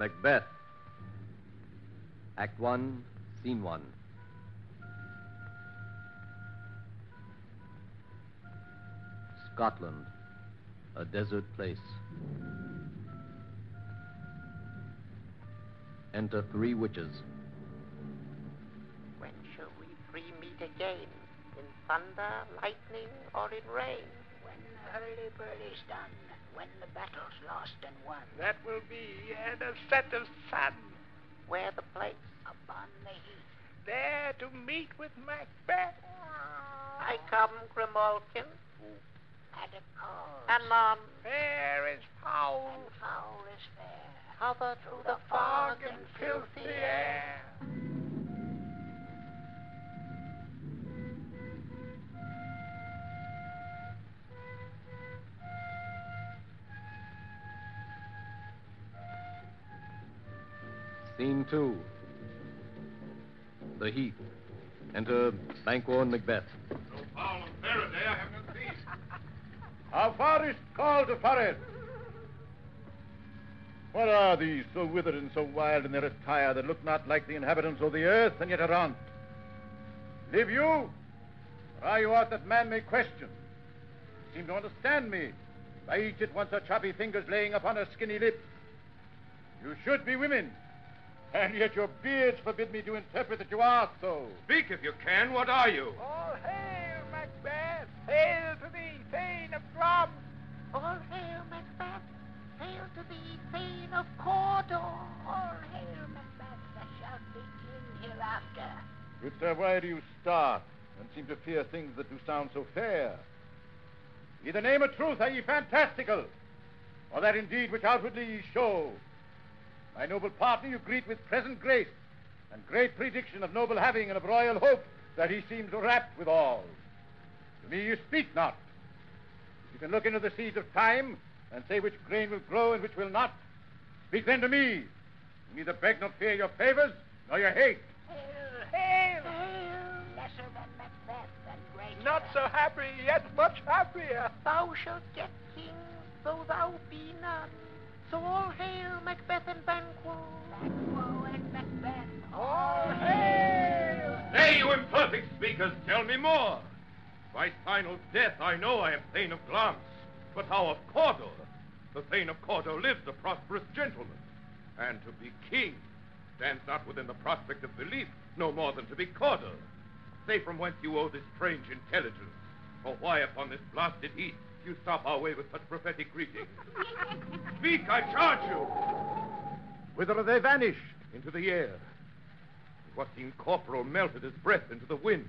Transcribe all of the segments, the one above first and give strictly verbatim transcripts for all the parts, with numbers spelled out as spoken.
Macbeth. Act one, Scene one. Scotland, a desert place. Enter three witches. When shall we three meet again? In thunder, lightning, or in rain? When the hurly-burly's done, when the battle's lost and won. That will be at a set of sun. Where the place? Upon the heath. There to meet with Macbeth. I come, Grimalkin. At a call. Anon. Fair is foul. And foul is fair. Hover through The the fog fog and and filthy filthy air. air. Scene two. The Heath. Enter Banquo and Macbeth. So foul and Faraday, I have no peace. Our forest call to forest. What are these, so withered and so wild in their attire, that look not like the inhabitants of the earth, and yet are aunt? Live you? Or are you aught that man may question? Seem to understand me, by each at once her choppy fingers laying upon her skinny lips. You should be women, and yet your beards forbid me to interpret that you are so. Speak if you can. What are you? All hail, Macbeth. Hail to thee, Thane of Glum. All hail, Macbeth. Hail to thee, Thane of Cawdor. All hail, Macbeth, thou shalt be king hereafter. Good sir, why do you start, and seem to fear things that do sound so fair? Either name of truth, are ye fantastical, or that indeed which outwardly ye show? My noble partner you greet with present grace, and great prediction of noble having and of royal hope, that he seems rapt withal. To me you speak not. You can look into the seeds of time, and say which grain will grow and which will not. Speak then to me. You neither beg nor fear your favors, nor your hate. Hail, Hail. hail, lesser than Macbeth and greater. Not so happy, yet much happier. Thou shalt get king, though thou be none. So all hail, Macbeth and Banquo. Banquo and Macbeth. All hail. Nay, you imperfect speakers, tell me more. By final death, I know I am Thane of Glance. But how of Cawdor? The Thane of Cawdor lives a prosperous gentleman. And to be king stands not within the prospect of belief, no more than to be Cawdor. Say from whence you owe this strange intelligence, or why upon this blasted heath you stop our way with such prophetic greeting. Speak, I charge you. Whither are they vanished? Into the air. What seemed corporal melted as breath into the wind.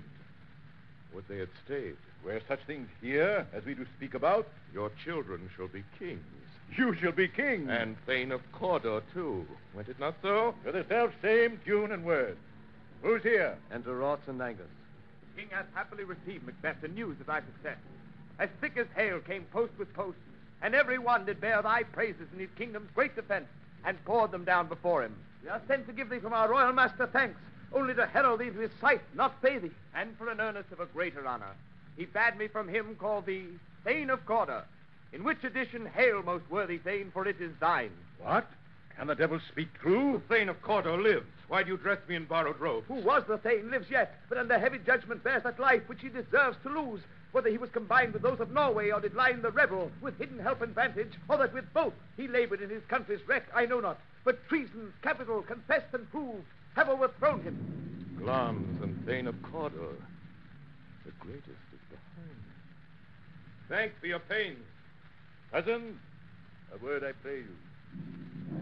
Would they had stayed. Were such things here, as we do speak about? Your children shall be kings. You shall be king. And Thane of Cawdor, too. Went it not so? To the self-same tune and word. Who's here? Enter Rots and Angus. The king hath happily received, Macbeth, the news of thy success. As thick as hail came post with post, and every one did bear thy praises in his kingdom's great defense, and poured them down before him. We are sent to give thee from our royal master thanks, only to herald thee to his sight, not pay thee. And for an earnest of a greater honor, he bade me from him call thee Thane of Cawdor, in which edition hail, most worthy Thane, for it is thine. What? Can the devil speak true? The Thane of Cawdor lives. Why do you dress me in borrowed robes? Who was the Thane lives yet, but under heavy judgment bears that life which he deserves to lose. Whether he was combined with those of Norway, or did line the rebel with hidden help and vantage, or that with both he labored in his country's wreck, I know not. But treason, capital, confessed and proved, have overthrown him. Glamis and Thane of Cawdor. The greatest is behind. Thanks for your pains. Cousin, a word I pray you.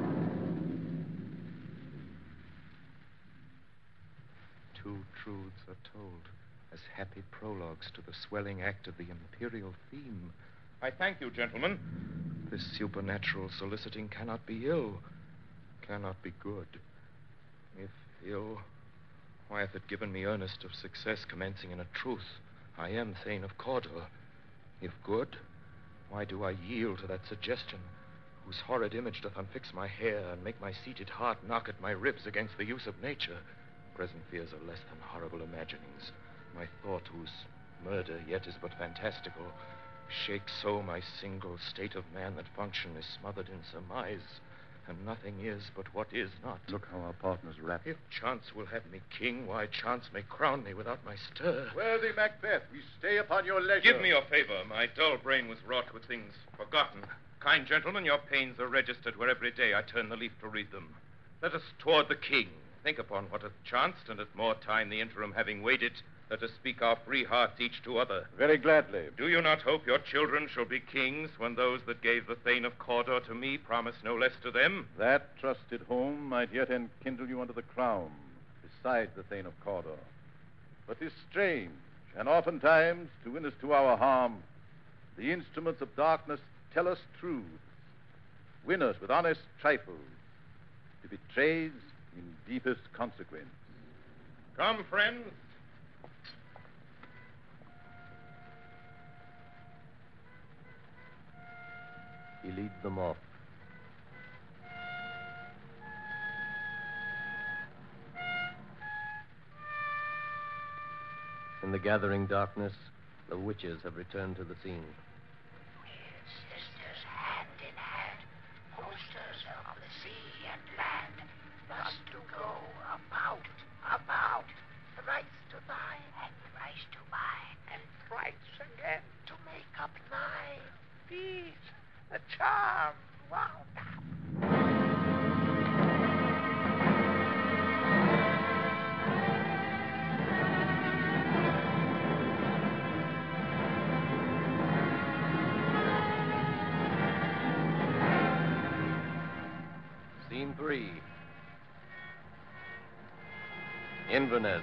Two truths are told as happy prologues to the swelling act of the imperial theme. I thank you, gentlemen. This supernatural soliciting cannot be ill, cannot be good. If ill, why hath it given me earnest of success commencing in a truth? I am Thane of Cawdor. If good, why do I yield to that suggestion, whose horrid image doth unfix my hair and make my seated heart knock at my ribs against the use of nature? Present fears are less than horrible imaginings. My thought, whose murder yet is but fantastical, shakes so my single state of man that function is smothered in surmise. and nothing is but what is not. Look how our partners rap. If chance will have me king, why, chance may crown me without my stir. Worthy Macbeth, we stay upon your leisure. Give me your favor. My dull brain was wrought with things forgotten. Kind gentlemen, your pains are registered where every day I turn the leaf to read them. Let us toward the king. Think upon what hath chanced, and at more time the interim having waited, let us speak our free hearts each to other. Very gladly. Do you not hope your children shall be kings when those that gave the Thane of Cawdor to me promise no less to them? That trusted home might yet enkindle you under the crown, beside the Thane of Cawdor. But 'tis strange, and oftentimes, to win us to our harm, the instruments of darkness tell us truths, win us with honest trifles, to betrays in deepest consequence. Come, friends. He leads them off. In the gathering darkness, the witches have returned to the scene. We're sisters hand in hand, hostess of the sea and land, thus to go about, about, thrice to buy, and thrice to buy, And thrice again. to make up nine. These, the charm wound up. Scene three. Inverness.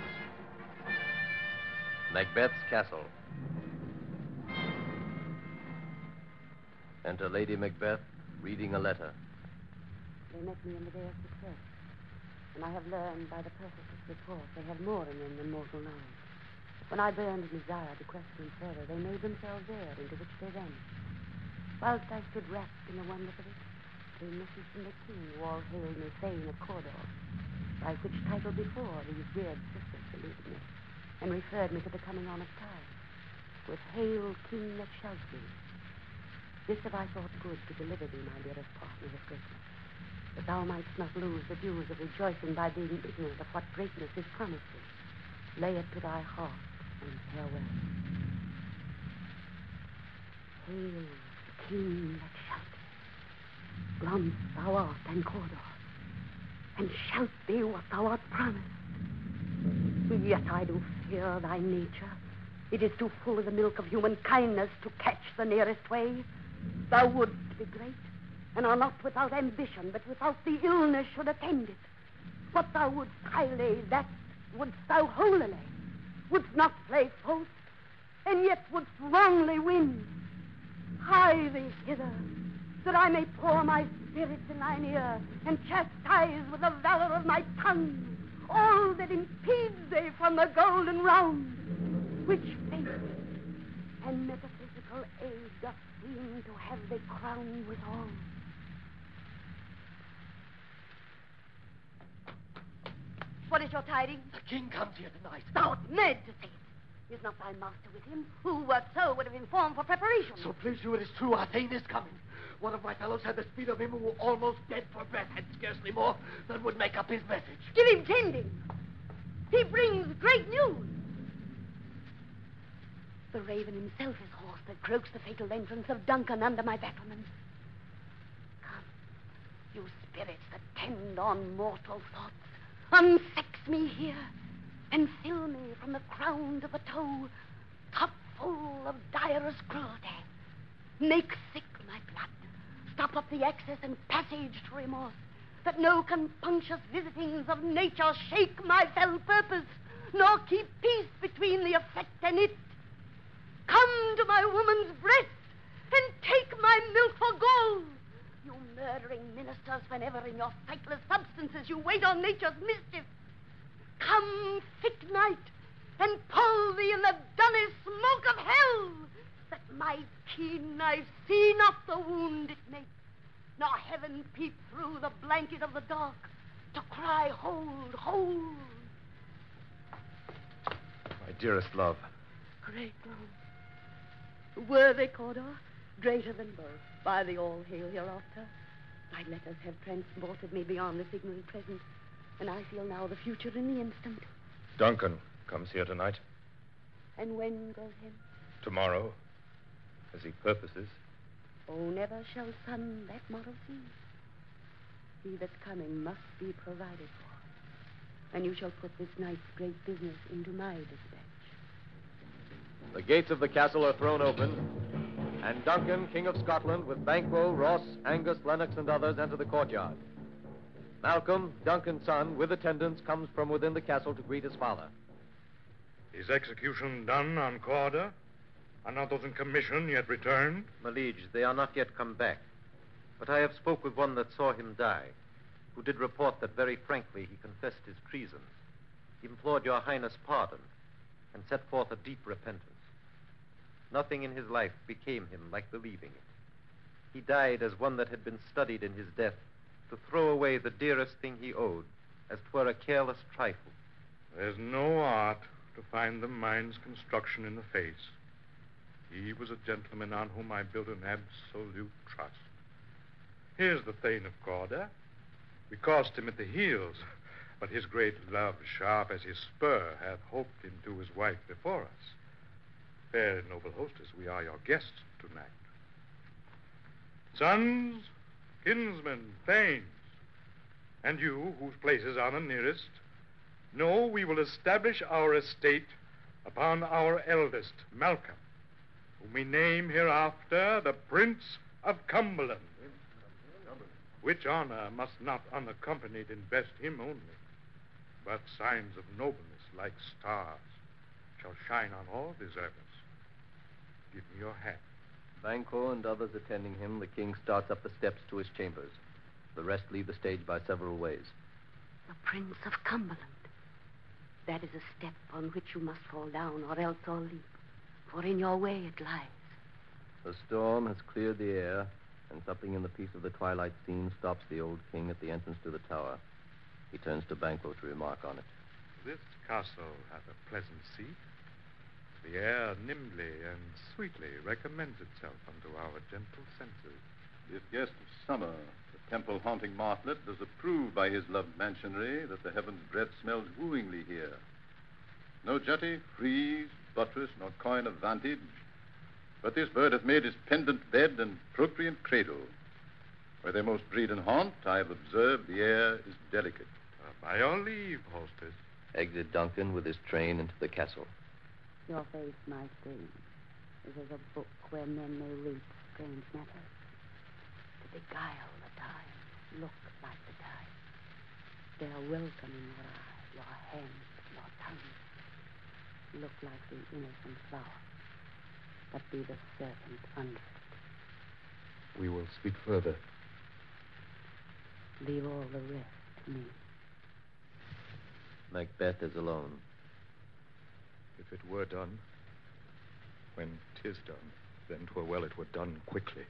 Macbeth's castle. Enter Lady Macbeth reading a letter. They met me in the day of success, and I have learned by the perfectest report they have more in them than mortal knowledge. When I burned in desire to question further, they made themselves air into which they vanished. Whilst I stood wrapped in the wonders of it, came message from the king who all hailed me Thane of Cawdor, by which title before these weird sisters saluted me, and referred me to the coming on of time, with Hail King that shalt be. This have I thought good to deliver thee, my dearest partner of greatness, that thou mightst not lose the dues of rejoicing by being ignorant of what greatness is promised thee. Lay it to thy heart, and farewell. Hail, the king that shalt be. Glance thou art and Cawdor, and shalt be what thou art promised. Yet I do fear thy nature. It is too full of the milk of human kindness to catch the nearest way. Thou wouldst be great, and are not without ambition, but without the illness should attend it. What thou wouldst highly, that wouldst thou holily. Wouldst not play false, and yet wouldst wrongly win. Hie thee hither, that I may pour my spirits in thine ear, and chastise with the valor of my tongue all that impedes thee from the golden round, which faith and metaphysical aid doth seem to have thee crowned withal. What is your tidings? The king comes here tonight. Thou art mad to say it. Is not thy master with him? Who, wert so, would have informed for preparation. So please you, it is true, our Thane is coming. One of my fellows had the speed of him who was almost dead for breath, had scarcely more than would make up his message. Give him tending. He brings great news. The raven himself is hoarse that croaks the fatal entrance of Duncan under my battlements. Come, you spirits that tend on mortal thoughts, unsex me here, and fill me from the crown to the toe, top full of direst cruelty. Make sick my blood, stop up the access and passage to remorse, that no compunctious visitings of nature shake my fell purpose, nor keep peace between the effect and it. Come to my woman's breast, and take my milk for gold. You murdering ministers, whenever in your sightless substances you wait on nature's mischief. Come, thick night, and pull thee in the dullest smoke of hell, that my keen eyes see not the wound it makes, nor heaven peep through the blanket of the dark to cry, hold, hold. My dearest love. Great love. Worthy Cawdor, greater than both, by the all hail hereafter. My letters have transported me beyond this ignorant present, and I feel now the future in the instant. Duncan comes here tonight. And when goes him? Tomorrow, as he purposes. Oh, never shall sun that morrow see. He that's coming must be provided for. And you shall put this night's great business into my dispatch. The gates of the castle are thrown open, and Duncan, King of Scotland, with Banquo, Ross, Angus, Lennox, and others enter the courtyard. Malcolm, Duncan's son, with attendants, comes from within the castle to greet his father. Is execution done on Corder? Are not those in commission yet returned? My liege, they are not yet come back. But I have spoke with one that saw him die, who did report that very frankly he confessed his treasons. He implored your highness pardon, and set forth a deep repentance. Nothing in his life became him like believing it. He died as one that had been studied in his death to throw away the dearest thing he owed, as 'twere a careless trifle. There's no art to find the mind's construction in the face. He was a gentleman on whom I built an absolute trust. Here's the Thane of Corder. We crossed him at the heels, but his great love, sharp as his spur, hath hoped him to his wife before us. Fair and noble hostess, we are your guests tonight. Sons, kinsmen, thanes, and you, whose places are the nearest, know we will establish our estate upon our eldest, Malcolm, whom we name hereafter the Prince of Cumberland, which honor must not unaccompanied invest him only, but signs of nobleness like stars shall shine on all deservers. Give me your hat. Banquo and others attending him, the king starts up the steps to his chambers. The rest leave the stage by several ways. The Prince of Cumberland. That is a step on which you must fall down, or else all leap. For in your way it lies. The storm has cleared the air, and something in the peace of the twilight scene stops the old king at the entrance to the tower. He turns to Banquo to remark on it. This castle hath a pleasant seat. The air nimbly and sweetly recommends itself unto our gentle senses. This guest of summer, the temple-haunting martlet, does approve by his loved mansionry that the heaven's breath smells wooingly here. No jutty, frieze, buttress, nor coign of vantage, but this bird hath made his pendant bed and procreant cradle. Where they most breed and haunt, I have observed the air is delicate. Uh, by your leave, hostess. Exit Duncan with his train into the castle. Your face, my queen, is as a book where men may read strange matters. To beguile the time, look like the time. Their welcome in your eye, your hands, your tongue. Look like the innocent flower, but be the serpent under it. We will speak further. Leave all the rest to me. Macbeth is alone. If it were done, when 'tis done, then 'twere well it were done quickly.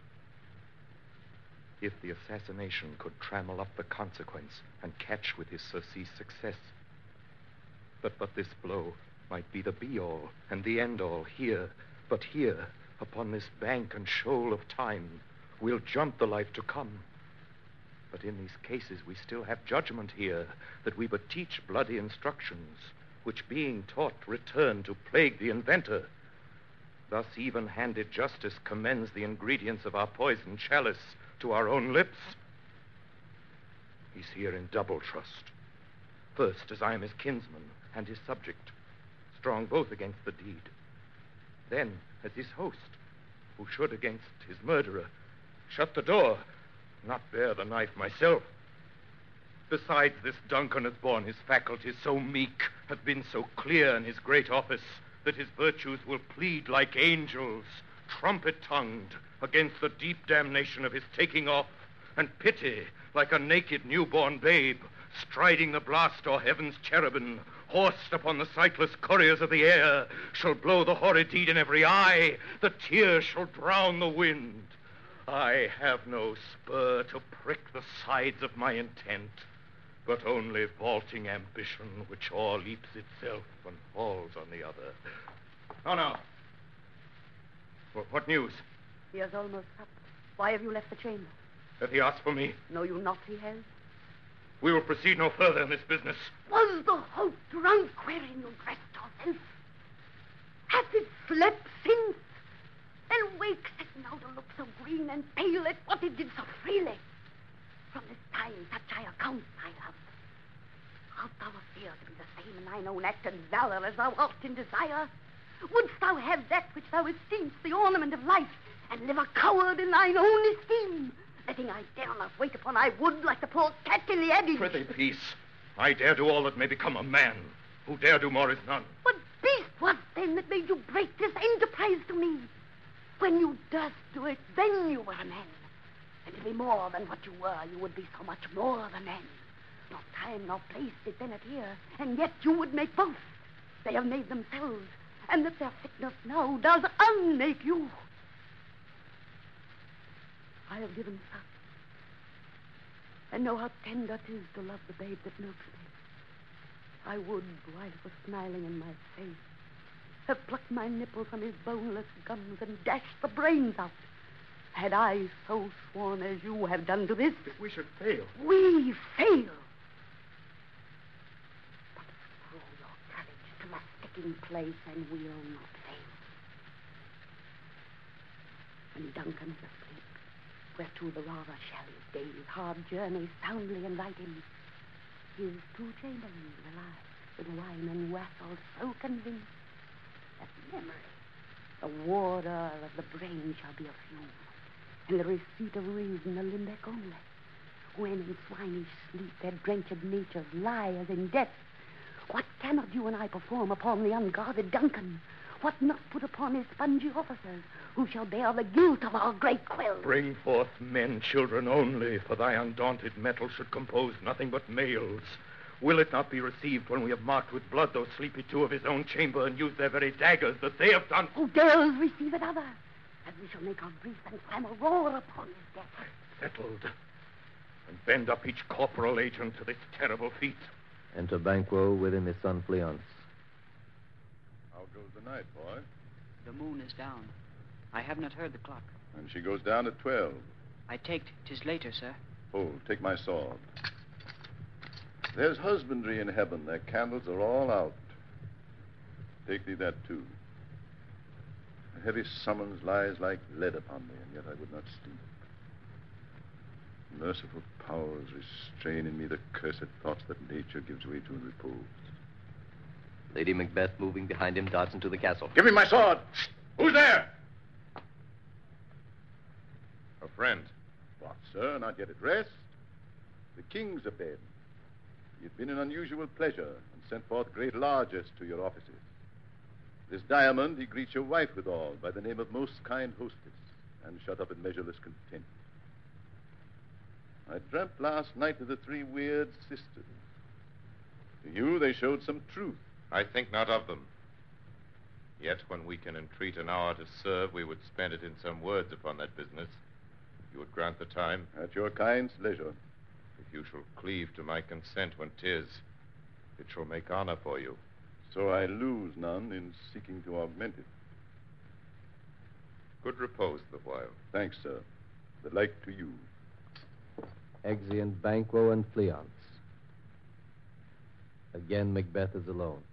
If the assassination could trammel up the consequence and catch with his surcease success. But but this blow might be the be-all and the end-all here, but here, upon this bank and shoal of time, we'll jump the life to come. But in these cases we still have judgment here, that we but teach bloody instructions, which being taught return to plague the inventor. Thus even-handed justice commends the ingredients of our poison chalice to our own lips. He's here in double trust. First, as I am his kinsman and his subject, strong both against the deed. Then, as his host, who should against his murderer shut the door, not bear the knife myself. Besides, this Duncan hath borne his faculties so meek, hath been so clear in his great office, that his virtues will plead like angels, trumpet-tongued, against the deep damnation of his taking off, and pity, like a naked newborn babe, striding the blast o'er heaven's cherubim, horsed upon the sightless couriers of the air, shall blow the horrid deed in every eye, the tears shall drown the wind. I have no spur to prick the sides of my intent, but only vaulting ambition which o'erleaps itself and falls on the other. Oh, no. What, what news? He is almost up. Why have you left the chamber? Hath he asked for me? Know you not he has? We will proceed no further in this business. Was the hope drunk wherein you dressed yourself? Hath it slept since? And wakes it now to look so green and pale at what it did so freely? From this time such I account my love. Art thou appear to be the same in thine own act and valor as thou art in desire? Wouldst thou have that which thou esteemest the ornament of life, and live a coward in thine own esteem, letting I dare not wait upon thy wood like the poor cat in the adage? Prithee, peace. I dare do all that may become a man. Who dare do more is none. What beast was then that made you break this enterprise to me? When you durst do it, then you were a man. And to be more than what you were, you would be so much more than man. Nor time nor place did then appear, and yet you would make both. They have made themselves, and that their fitness now does unmake you. I have given suck, and know how tender 'tis to love the babe that milks me. I would, while it was smiling in my face, have plucked my nipple from his boneless gums and dashed the brains out, had I so sworn as you have done to this. If we should fail. We fail. But throw your courage to my sticking place, and we'll not fail. And Duncan is asleep, whereto the rather shall his day's hard journey soundly invite him. His two chamberlains will I, with wine and wassail, so convinced that memory, the warder of the brain, shall be a few, and the receipt of reason a limbeck only, when in swinish sleep their drenched natures lie as in death. What cannot you and I perform upon the unguarded Duncan? What not put upon his spongy officers, who shall bear the guilt of our great quill? Bring forth men, children only, for thy undaunted metal should compose nothing but males. Will it not be received when we have marked with blood those sleepy two of his own chamber and used their very daggers that they have done? Who dares receive another? And we shall make our grief and clamor roar upon his death. Settled. And bend up each corporal agent to this terrible feat. Enter Banquo with him his son Fleance. How goes the night, boy? The moon is down. I have not heard the clock. And she goes down at twelve. I take 'tis later, sir. Hold, take my sword. There's husbandry in heaven. Their candles are all out. Take thee that, too. A heavy summons lies like lead upon me, and yet I would not sleep. Merciful powers, restrain in me the cursed thoughts that nature gives way to in repose. Lady Macbeth, moving behind him, darts into the castle. Give me my sword! Who's there? A friend. What, sir? Not yet at rest? The king's abed. He had been an unusual pleasure and sent forth great largesse to your offices. This diamond he greets your wife withal by the name of most kind hostess, and shut up in measureless content. I dreamt last night of the three weird sisters. To you they showed some truth. I think not of them. Yet when we can entreat an hour to serve, we would spend it in some words upon that business. You would grant the time? At your kind's leisure. If you shall cleave to my consent when 'tis, it shall make honor for you. So I lose none in seeking to augment it. Good repose the while. Thanks, sir. The like to you. Exeunt Banquo and Fleance. Again Macbeth is alone.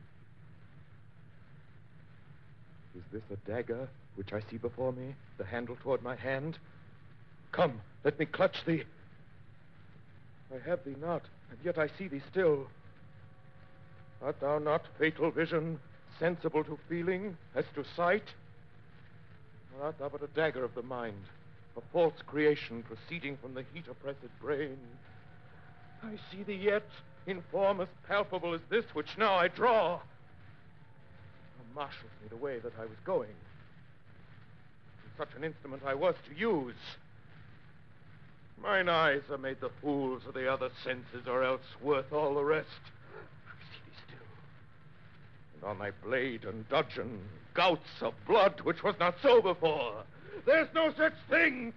Is this a dagger which I see before me, the handle toward my hand? Come, let me clutch thee. I have thee not, and yet I see thee still. Art thou not fatal vision, sensible to feeling, as to sight? Or art thou but a dagger of the mind, a false creation proceeding from the heat-oppressed brain? I see thee yet, in form as palpable as this which now I draw. Thou marshals me the way that I was going. And such an instrument I was to use. Mine eyes are made the fools of the other senses, or else worth all the rest. I see thee still. And on thy blade and dudgeon, gouts of blood which was not so before. There's no such thing.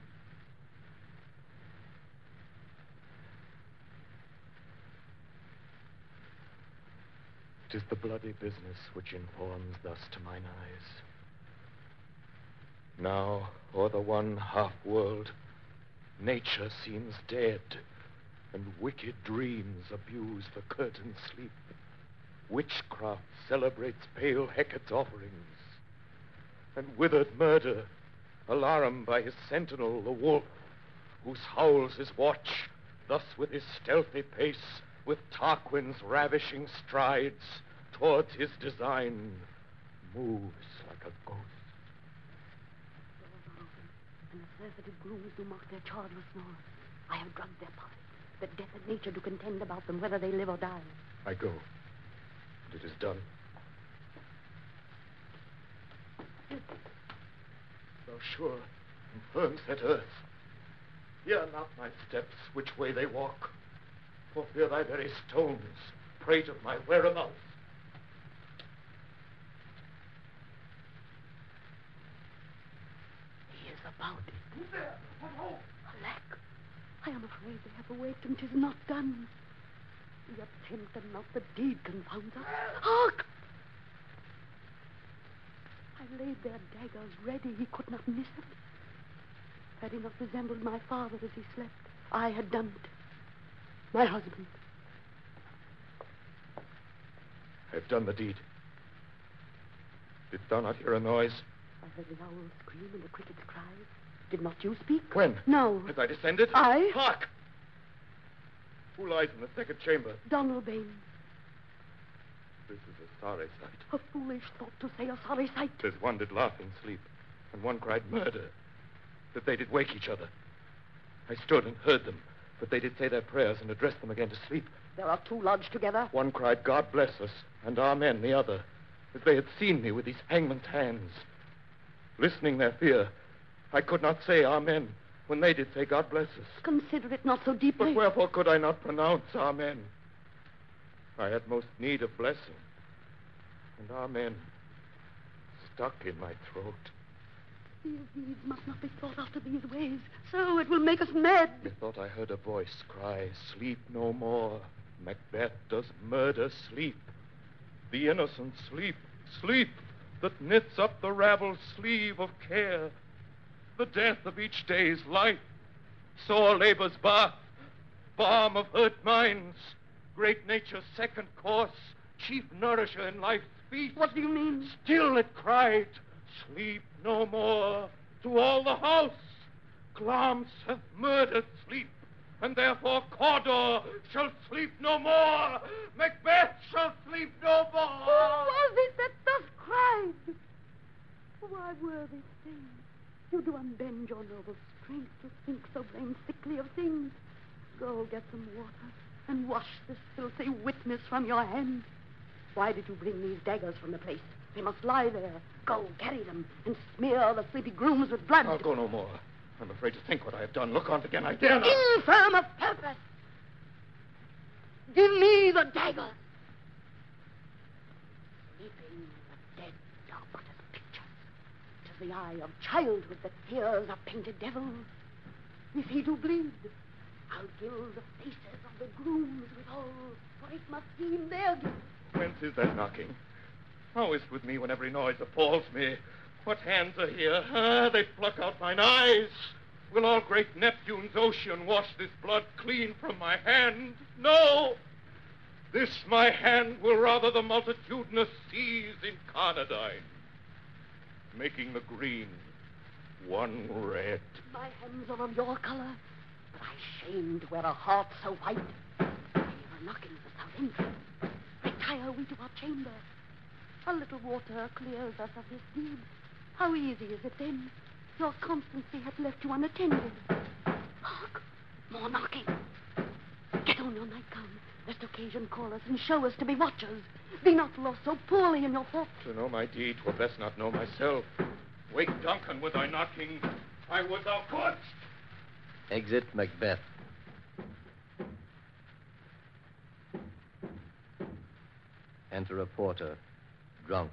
Tis the bloody business which informs thus to mine eyes. Now, o'er the one half world, Nature seems dead, and wicked dreams abuse the curtained sleep. Witchcraft celebrates pale Hecate's offerings, and withered murder, alarum by his sentinel, the wolf, whose howls his watch, thus with his stealthy pace, with Tarquin's ravishing strides, towards his design, moves like a ghost. Doors are open, and the surfeited grooms do mock their childless snores. I have drugged their pulse, that death and nature do contend about them, whether they live or die. I go. And it is done. Thou sure and firm set earth, hear not my steps, which way they walk, for fear thy very stones prate of my whereabouts. He is about. Who's there? What hope? Alack, I am afraid they have awakened. 'Tis not done. The attempt and not the deed confounds us. Hark! I laid their daggers ready. He could not miss it. Had he not resembled my father as he slept, I had done it. My husband. I have done the deed. Didst thou not hear a noise? I heard the owl scream and the cricket's cry. Did not you speak? When? No. As I descended? I? Hark! Who lies in the second chamber? Donald Bain. This is a sorry sight. A foolish thought to say a sorry sight. There's one did laugh in sleep, and one cried murder, that they did wake each other. I stood and heard them, but they did say their prayers and address them again to sleep. There are two lodged together. One cried, God bless us, and amen, the other, as they had seen me with these hangman's hands. Listening their fear, I could not say amen, when they did say God bless us. Consider it not so deeply. But wherefore could I not pronounce amen? I had most need of blessing, and amen stuck in my throat. These deeds must not be thought after these ways, so it will make us mad. Methought I heard a voice cry, sleep no more. Macbeth does murder sleep. The innocent sleep, sleep that knits up the raveled sleeve of care. The death of each day's life, sore labor's bath, balm of hurt minds, great nature's second course, chief nourisher in life's feast. What do you mean? Still it cried, sleep no more to all the house. Glamis hath murdered sleep, and therefore Cawdor shall sleep no more. Macbeth shall sleep no more. Who was it that thus cried? Why, worthy thing, you do unbend your noble strength to think so blame sickly of things. Go get some water and wash this filthy witness from your hand. Why did you bring these daggers from the place? They must lie there. Go, carry them, and smear the sleepy grooms with blood. I'll go no more. I'm afraid to think what I have done. Look on again, I dare not. Infirm of purpose! Give me the daggers! Sleeping the dead are but as pictures. 'Tis the eye of childhood that fears a painted devil. If he do bleed, I'll gild the faces of the grooms withal, for it must seem their guilt. Whence is that knocking? How is it with me when every noise appalls me? What hands are here? Ah, they pluck out mine eyes. Will all great Neptune's ocean wash this blood clean from my hand? No! This my hand will rather the multitudinous seas incarnadine, making the green one red. My hands are of your color, but I shame to wear a heart so white. I hear a knocking at the south entrance. Retire we to our chamber. A little water clears us of this deed. How easy is it then? Your constancy hath left you unattended. Hark! More knocking. Get on your nightgown, lest occasion call us and show us to be watchers. Be not lost so poorly in your thoughts. To know my deed, twere best not know myself. Wake Duncan with thy knocking. I would thou couldst. Exit Macbeth. Enter a porter, drunk.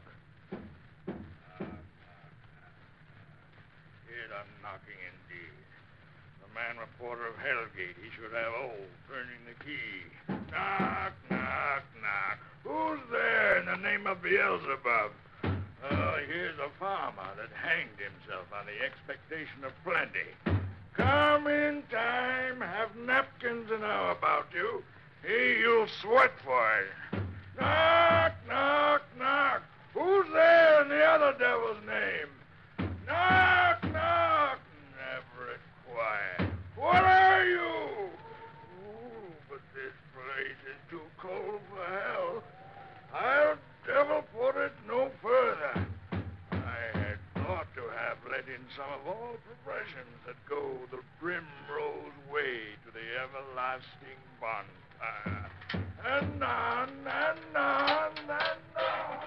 Here's a knocking indeed. The man reporter of Hellgate, he should have old turning the key. Knock, knock, knock. Who's there in the name of Beelzebub? Oh, here's a farmer that hanged himself on the expectation of plenty. Come in time. Have napkins enow about you. Hey, you'll sweat for it. Knock, knock, knock. Who's there in the other devil's name? Knock, knock. Never it quiet. What are you? Ooh, but this place is too cold for hell. I'll devil put it no further. I had thought to have let in some of all professions that go the primrose way to the everlasting bonfire. And on, and on, and on.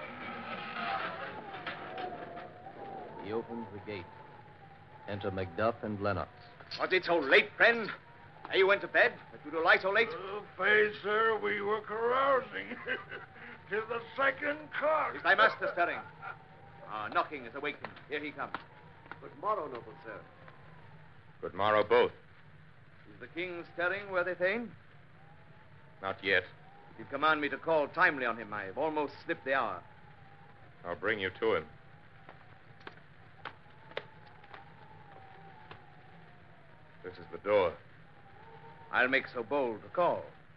He opens the gate. Enter Macduff and Lennox. Was it so late, friend? Are you went to bed? That you do lie so late? Uh, faith, sir, we were carousing. Tis the second cock. Is thy master stirring? Ah, knocking is awakened. Here he comes. Good morrow, noble sir. Good morrow, both. Is the king stirring, worthy Thane? Not yet. If you command me to call timely on him, I've almost slipped the hour. I'll bring you to him. This is the door. I'll make so bold to call.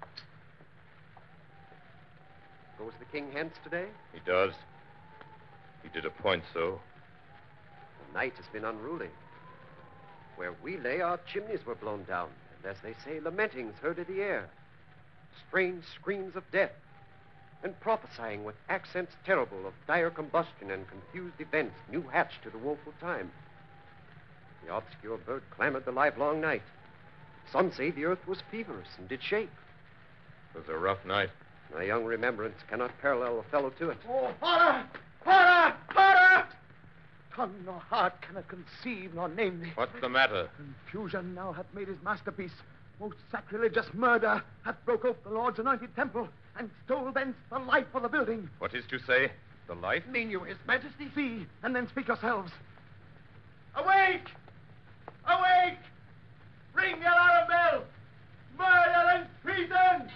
Goes the king hence today? He does. He did appoint so. The night has been unruly. Where we lay, our chimneys were blown down, and as they say, lamentings heard in the air. Strange screams of death, and prophesying with accents terrible of dire combustion and confused events new hatched to the woeful time. The obscure bird clamored the livelong night. Some say the earth was feverous and did shake. It was a rough night. My young remembrance cannot parallel a fellow to it. Oh, horror! Horror! Horror! Tongue nor heart cannot conceive nor name thee. What's the matter? Confusion now hath made his masterpiece. Most sacrilegious murder hath broke ope the Lord's anointed temple and stole thence the life of the building. What is to say? The life? Mean you, his majesty? See, and then speak yourselves. Awake! Awake! Ring the alarm bell! Murder and treason!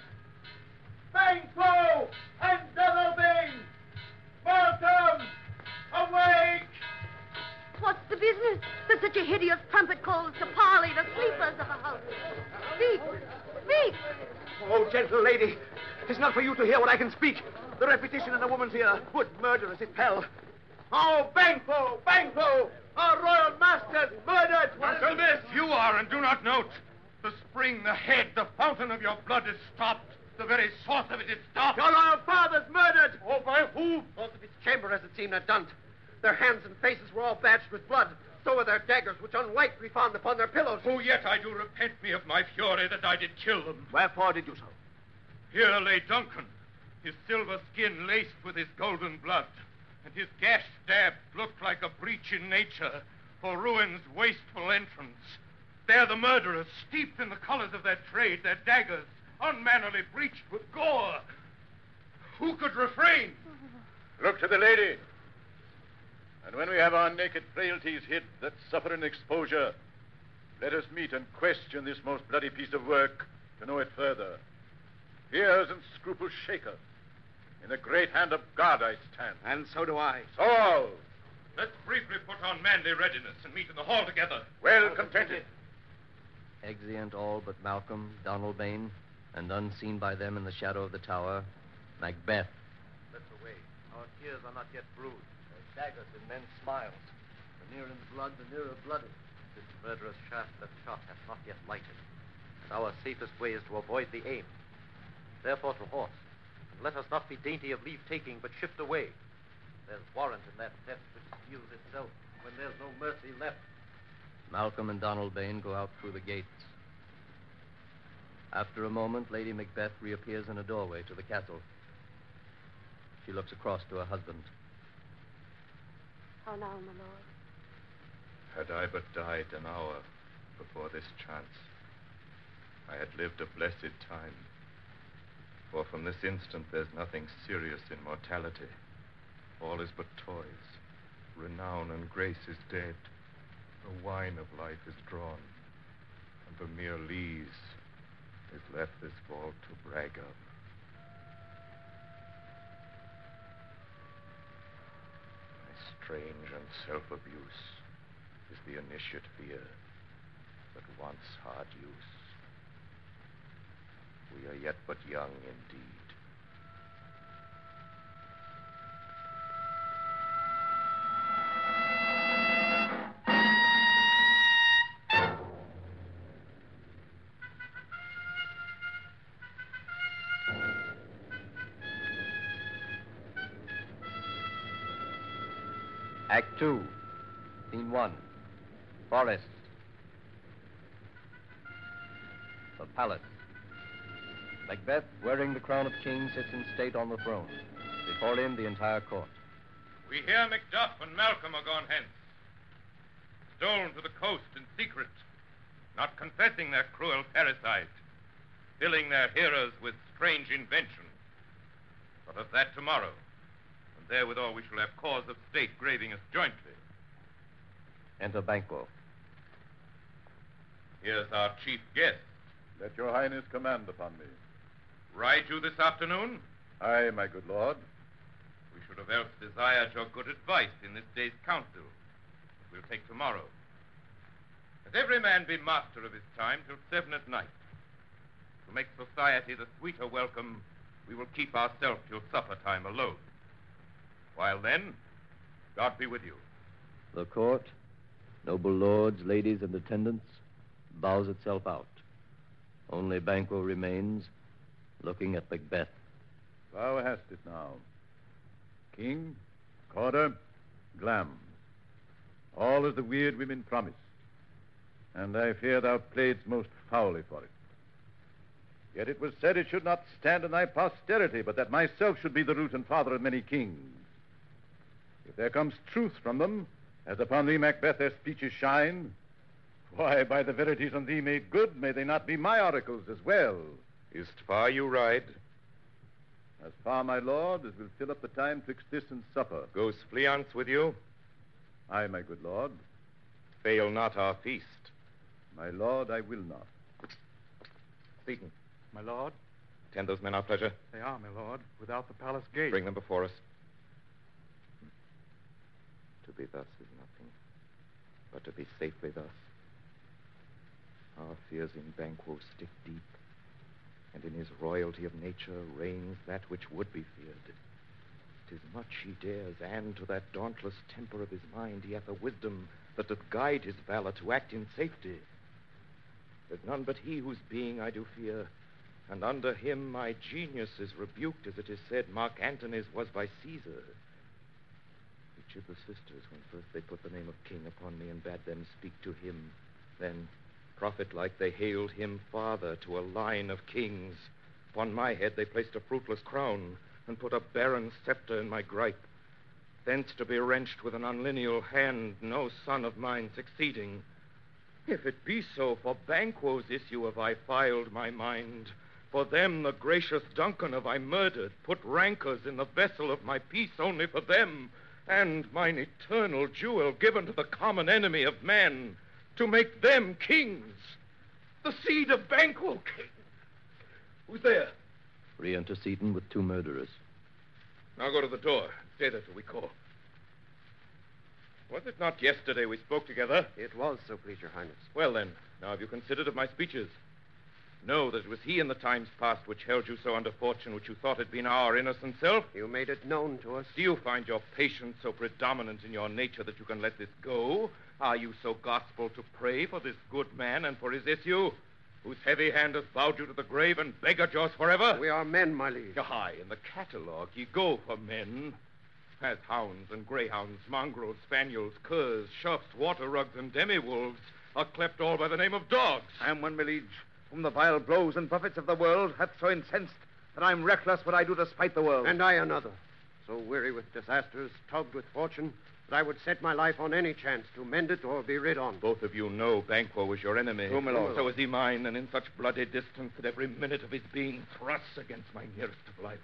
Banquo and Doublebane! Markham! Awake! What's the business that such a hideous trumpet calls to parley the sleepers of the house? Speak! Speak! Oh, gentle lady, tis not for you to hear what I can speak. The repetition in the woman's ear would murder as it fell. Oh, Banquo! Banquo! Our royal master's murdered! Until this, you are and do not note. The spring, the head, the fountain of your blood is stopped. The very source of it is stopped. Your royal father's murdered! Oh, by whom? Both of his chamber, as it seemed, had done. Their hands and faces were all badged with blood. So were their daggers, which unwiped we found upon their pillows. Oh, yet I do repent me of my fury that I did kill them. Wherefore did you so? Here lay Duncan, his silver skin laced with his golden blood, and his gash stabs looked like a breach in nature, for ruin's wasteful entrance. There the murderers, steeped in the colors of their trade, their daggers, unmannerly breached with gore. Who could refrain? Look to the lady. And when we have our naked frailties hid that suffer in exposure, let us meet and question this most bloody piece of work to know it further. Fears and scruples shake us. In the great hand of God I stand. And so do I. So all. Let's briefly put on manly readiness and meet in the hall together. Well contented. Exeunt all but Malcolm, Donalbain, and unseen by them in the shadow of the tower, Macbeth. Let's away. Our tears are not yet bruised. There's daggers in men's smiles. The nearer in the blood, the nearer blooded. This murderous shaft that shot hath not yet lighted. And our safest way is to avoid the aim. Therefore to horse. And let us not be dainty of leave-taking, but shift away. There's warrant in that death which steals itself when there's no mercy left. Malcolm and Donalbain go out through the gates. After a moment, Lady Macbeth reappears in a doorway to the castle. She looks across to her husband. How now, my lord? Had I but died an hour before this chance, I had lived a blessed time. For from this instant there's nothing serious in mortality. All is but toys. Renown and grace is dead. The wine of life is drawn, and the mere lees is left this vault to brag of. My strange and self-abuse is the initiate fear. but once hard use. We are yet but young indeed. Act two, scene one, forest. The palace. Macbeth, wearing the crown of king, sits in state on the throne. Before him, the entire court. We hear Macduff and Malcolm are gone hence, stolen to the coast in secret, not confessing their cruel parricide, filling their hearers with strange invention. But of that tomorrow. Therewithal we shall have cause of state graving us jointly. Enter Banquo. Here's our chief guest. Let your highness command upon me. Ride you this afternoon? Aye, my good lord. We should have else desired your good advice in this day's council. We'll take tomorrow. Let every man be master of his time till seven at night. To make society the sweeter welcome, we will keep ourselves till supper time alone. While then, God be with you. The court, noble lords, ladies, and attendants, bows itself out. Only Banquo remains, looking at Macbeth. Thou hast it now. King, Corder, Glam. All as the weird women promised. And I fear thou playedst most foully for it. Yet it was said it should not stand in thy posterity, but that myself should be the root and father of many kings. If there comes truth from them, as upon thee, Macbeth, their speeches shine, why, by the verities on thee made good, may they not be my oracles as well? Is't far you ride? As far, my lord, as will fill up the time twixt this and supper. Goes Fleance with you? Aye, my good lord. Fail not our feast. My lord, I will not. Seaton. My lord? Tend those men our pleasure. They are, my lord, without the palace gate. Bring them before us. To be thus is nothing, but to be safely thus. Our fears in Banquo stick deep, and in his royalty of nature reigns that which would be feared. 'Tis much he dares, and to that dauntless temper of his mind he hath a wisdom that doth guide his valor to act in safety. There's none but he whose being I do fear, and under him my genius is rebuked, as it is said Mark Antony's was by Caesar. Each of the sisters, when first they put the name of king upon me and bade them speak to him, then, prophet-like, they hailed him father to a line of kings. Upon my head they placed a fruitless crown and put a barren scepter in my gripe. Thence to be wrenched with an unlineal hand, no son of mine succeeding. If it be so, for Banquo's issue have I filed my mind. For them the gracious Duncan have I murdered, put rancors in the vessel of my peace only for them, and mine eternal jewel given to the common enemy of man, to make them kings. The seed of Banquo, king. Who's there? Re-enter Seaton with two murderers. Now go to the door. Stay there till we call. Was it not yesterday we spoke together? It was, so please your highness. Well, then, now have you considered of my speeches? Know that it was he in the times past which held you so under fortune, which you thought had been our innocent self? You made it known to us. Do you find your patience so predominant in your nature that you can let this go? Are you so gospel to pray for this good man and for his issue, whose heavy hand has bowed you to the grave and beggared yours forever? We are men, my liege. Aye, in the catalogue ye go for men. As hounds and greyhounds, mongrels, spaniels, curs, choughs, water rugs, and demi-wolves are clept all by the name of dogs. I am one, my liege, whom the vile blows and buffets of the world hath so incensed that I'm reckless what I do to spite the world. And I another, so weary with disasters, tugged with fortune, that I would set my life on any chance to mend it or be rid on. Both of you know Banquo was your enemy. True, my lord. So is he mine, and in such bloody distance that every minute of his being thrusts against my nearest of life.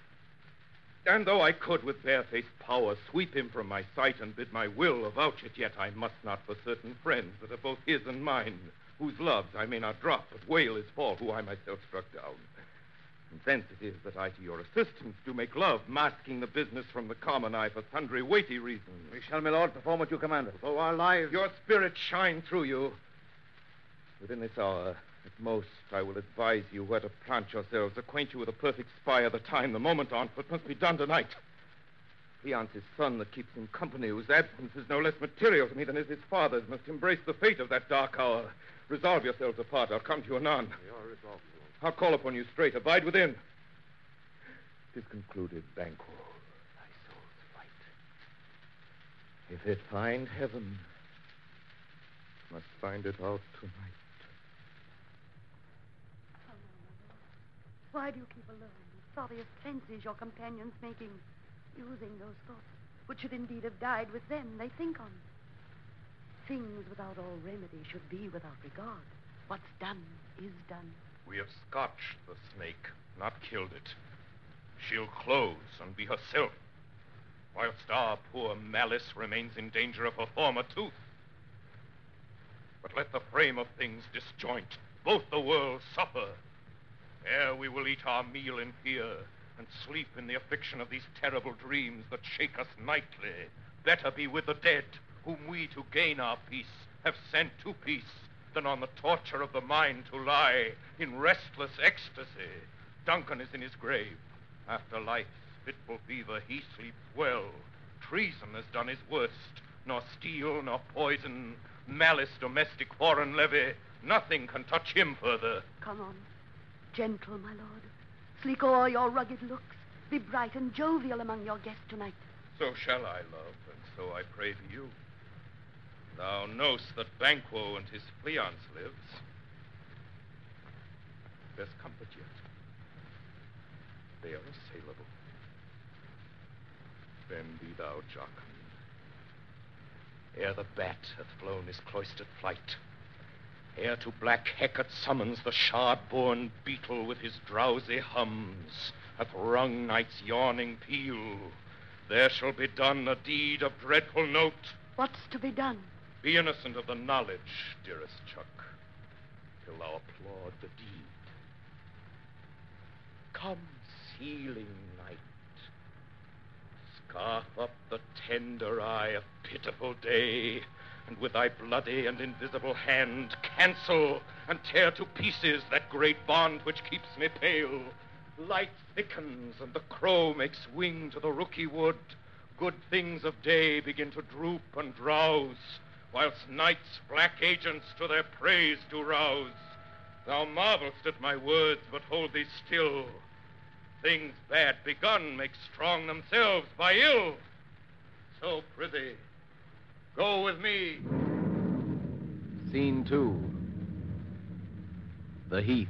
And though I could with barefaced power sweep him from my sight and bid my will avouch it, yet I must not for certain friends that are both his and mine, whose loves I may not drop, but wail his fall, who I myself struck down. And thence it is that I to your assistance do make love, masking the business from the common eye for sundry weighty reasons. We shall, my lord, perform what you command us. Though our lives... Your spirit shine through you. Within this hour, at most, I will advise you where to plant yourselves, acquaint you with the perfect spy of the time, the moment on, what must be done tonight. Leonce's son that keeps him company, whose absence is no less material to me than is his father's, must embrace the fate of that dark hour. Resolve yourselves apart. I'll come to you anon. We are resolved, Lord. I'll call upon you straight. Abide within. It is concluded, Banquo, thy soul's flight. If it find heaven, must find it out tonight. Why do you keep alone? Sorry as fancies your companions making, using those thoughts, which should indeed have died with them, they think on. Things without all remedy should be without regard. What's done is done. We have scotched the snake, not killed it. She'll close and be herself, whilst our poor Malice remains in danger of her former tooth. But let the frame of things disjoint, both the worlds suffer. Ere we will eat our meal in fear, and sleep in the affliction of these terrible dreams that shake us nightly. Better be with the dead, whom we to gain our peace have sent to peace, than on the torture of the mind to lie in restless ecstasy. Duncan is in his grave. After life's fitful fever, he sleeps well. Treason has done his worst. Nor steel, nor poison, malice, domestic, foreign levy, nothing can touch him further. Come on. Gentle, my lord. Sleek o'er your rugged looks. Be bright and jovial among your guests tonight. So shall I, love, and so I pray to you. Thou know'st that Banquo and his fiance lives. There's comfort yet. They are assailable. Then be thou jocund. Ere the bat hath flown his cloistered flight, ere to black Hecate summons the shard-born beetle with his drowsy hums, hath rung night's yawning peal, there shall be done a deed of dreadful note. What's to be done? Be innocent of the knowledge, dearest Chuck, till thou applaud the deed. Come, sealing night, scarf up the tender eye of pitiful day, and with thy bloody and invisible hand cancel and tear to pieces that great bond which keeps me pale. Light thickens and the crow makes wing to the rooky wood. Good things of day begin to droop and drowse, whilst night's black agents to their praise do rouse. Thou marvelst at my words, but hold thee still. Things bad begun make strong themselves by ill. So, prithee, go with me. Scene two. The Heath.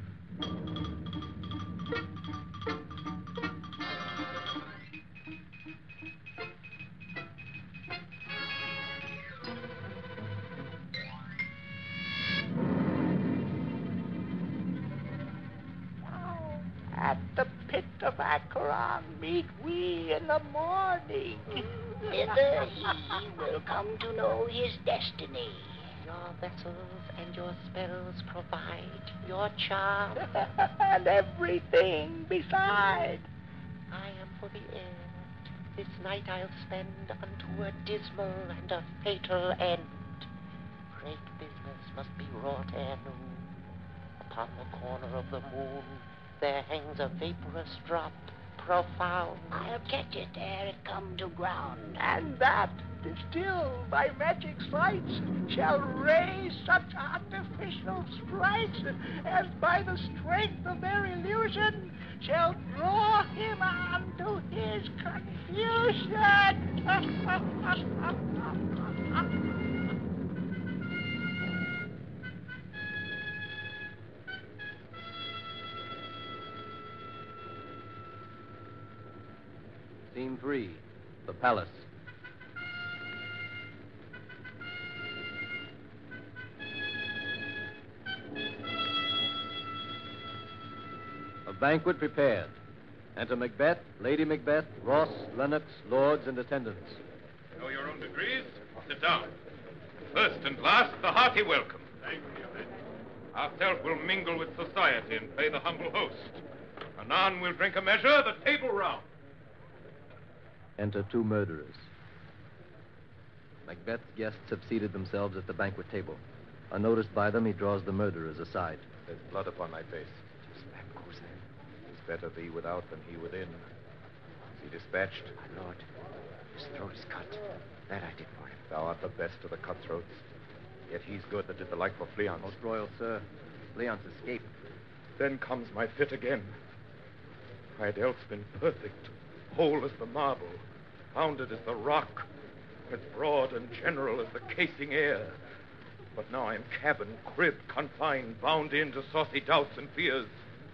At the pit of Acheron meet we in the morning. Thither he will come to know his destiny. Your vessels and your spells provide your charm and everything beside. I am for the end. This night I'll spend unto a dismal and a fatal end. Great business must be wrought ere noon. Upon the corner of the moon there hangs a vaporous drop, profound. I'll catch it ere it come to ground. And that, distilled by magic sleights, shall raise such artificial sprites as by the strength of their illusion shall draw him on to his confusion. Scene three. The Palace. A banquet prepared. Enter Macbeth, Lady Macbeth, Ross, Lennox, lords, and attendants. Know your own degrees? Sit down. First and last, the hearty welcome. Thank you. Ourself will mingle with society and play the humble host. Anon we'll drink a measure, the table round. Enter two murderers. Macbeth's guests have seated themselves at the banquet table. Unnoticed by them, he draws the murderers aside. There's blood upon my face. It's better thee without than he within. Is he dispatched? My lord, his throat is cut. That I did for him. Thou art the best of the cutthroats. Yet he's good that did the like for Fleance. Most royal sir, Fleance escaped. Then comes my fit again. I had else been perfect, whole as the marble, founded as the rock, as broad and general as the casing air. But now I'm cabined, cribbed, confined, bound in to saucy doubts and fears.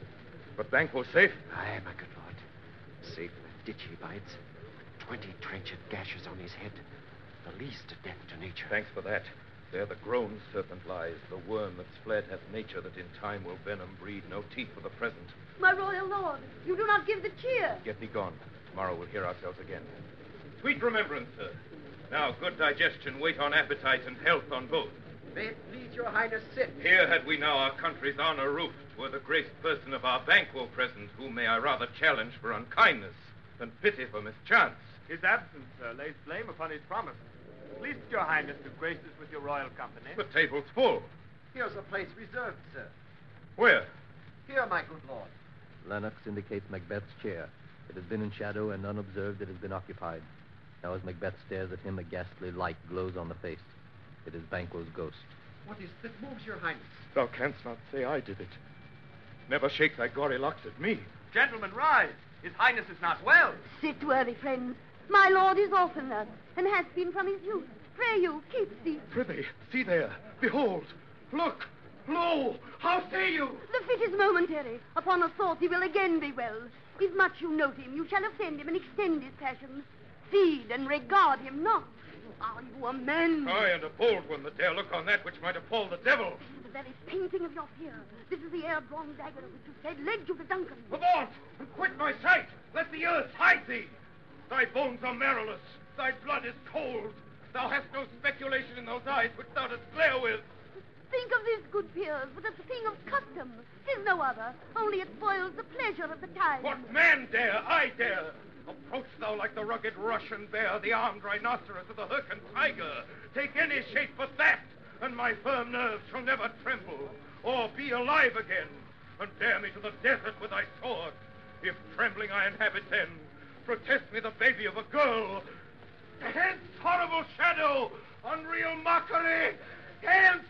But Banquo safe? Aye, my good lord. Safe in the ditch he bides. Twenty trenchant gashes on his head. The least death to nature. Thanks for that. There the grown serpent lies. The worm that's fled hath nature that in time will venom breed. No teeth for the present. My royal lord, you do not give the cheer. Get thee gone. Tomorrow we'll hear ourselves again. Sweet remembrance, sir. Now, good digestion, wait on appetite and health on both. May it please your highness sit. Here had we now our country's honor roofed, were the graced person of our Banquo present, whom may I rather challenge for unkindness than pity for mischance. His absence, sir, lays blame upon his promise. Please, your highness, to grace us with your royal company. The table's full. Here's a place reserved, sir. Where? Here, my good lord. Lennox indicates Macbeth's chair. It has been in shadow, and unobserved it has been occupied. Now as Macbeth stares at him, a ghastly light glows on the face. It is Banquo's ghost. What is that moves your highness? Thou canst not say I did it. Never shake thy gory locks at me. Gentlemen, rise. His highness is not well. Sit, worthy friends. My lord is often thus, and has been from his youth. Pray you, keep seat. Prithee, see there. Behold. Look. Lo. How say you? The fit is momentary. Upon a thought he will again be well. If much you note him, you shall offend him and extend his passions. Feed and regard him not. Are you a man? Aye, and a bold one that dare look on that which might appall the devil. The very painting of your fear. This is the air-drawn dagger of which you said led you to Duncan. Avaunt, and quit my sight. Let the earth hide thee. Thy bones are marrowless. Thy blood is cold. Thou hast no speculation in those eyes which thou dost glare with. Think of this, good peers, but a thing of custom. 'Tis no other, only it spoils the pleasure of the time. What man dare? I dare. Approach thou like the rugged Russian bear, the armed rhinoceros, or the Hyrcan tiger. Take any shape but that, and my firm nerves shall never tremble, or be alive again, and bear me to the desert with thy sword. If trembling I inhabit then, protest me the baby of a girl. Hence, horrible shadow, unreal mockery, hence!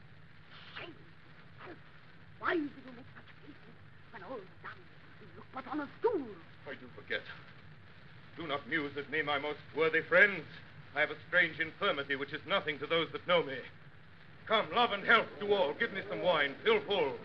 Shame! Why do you make such faces when all is done? You look but on a stool. I do forget. Do not muse at me, my most worthy friends. I have a strange infirmity which is nothing to those that know me. Come, love and health to all. Give me some wine, fill full.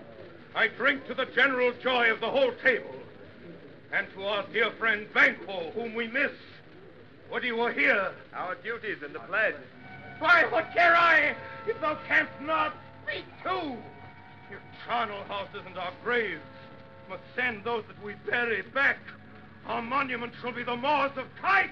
I drink to the general joy of the whole table, and to our dear friend Banquo, whom we miss. What do you are here? Our duties and the pledge. Why, what care I, if thou canst not speak too? Your charnel houses and our graves must send those that we bury back. Our monument shall be the moors of kites.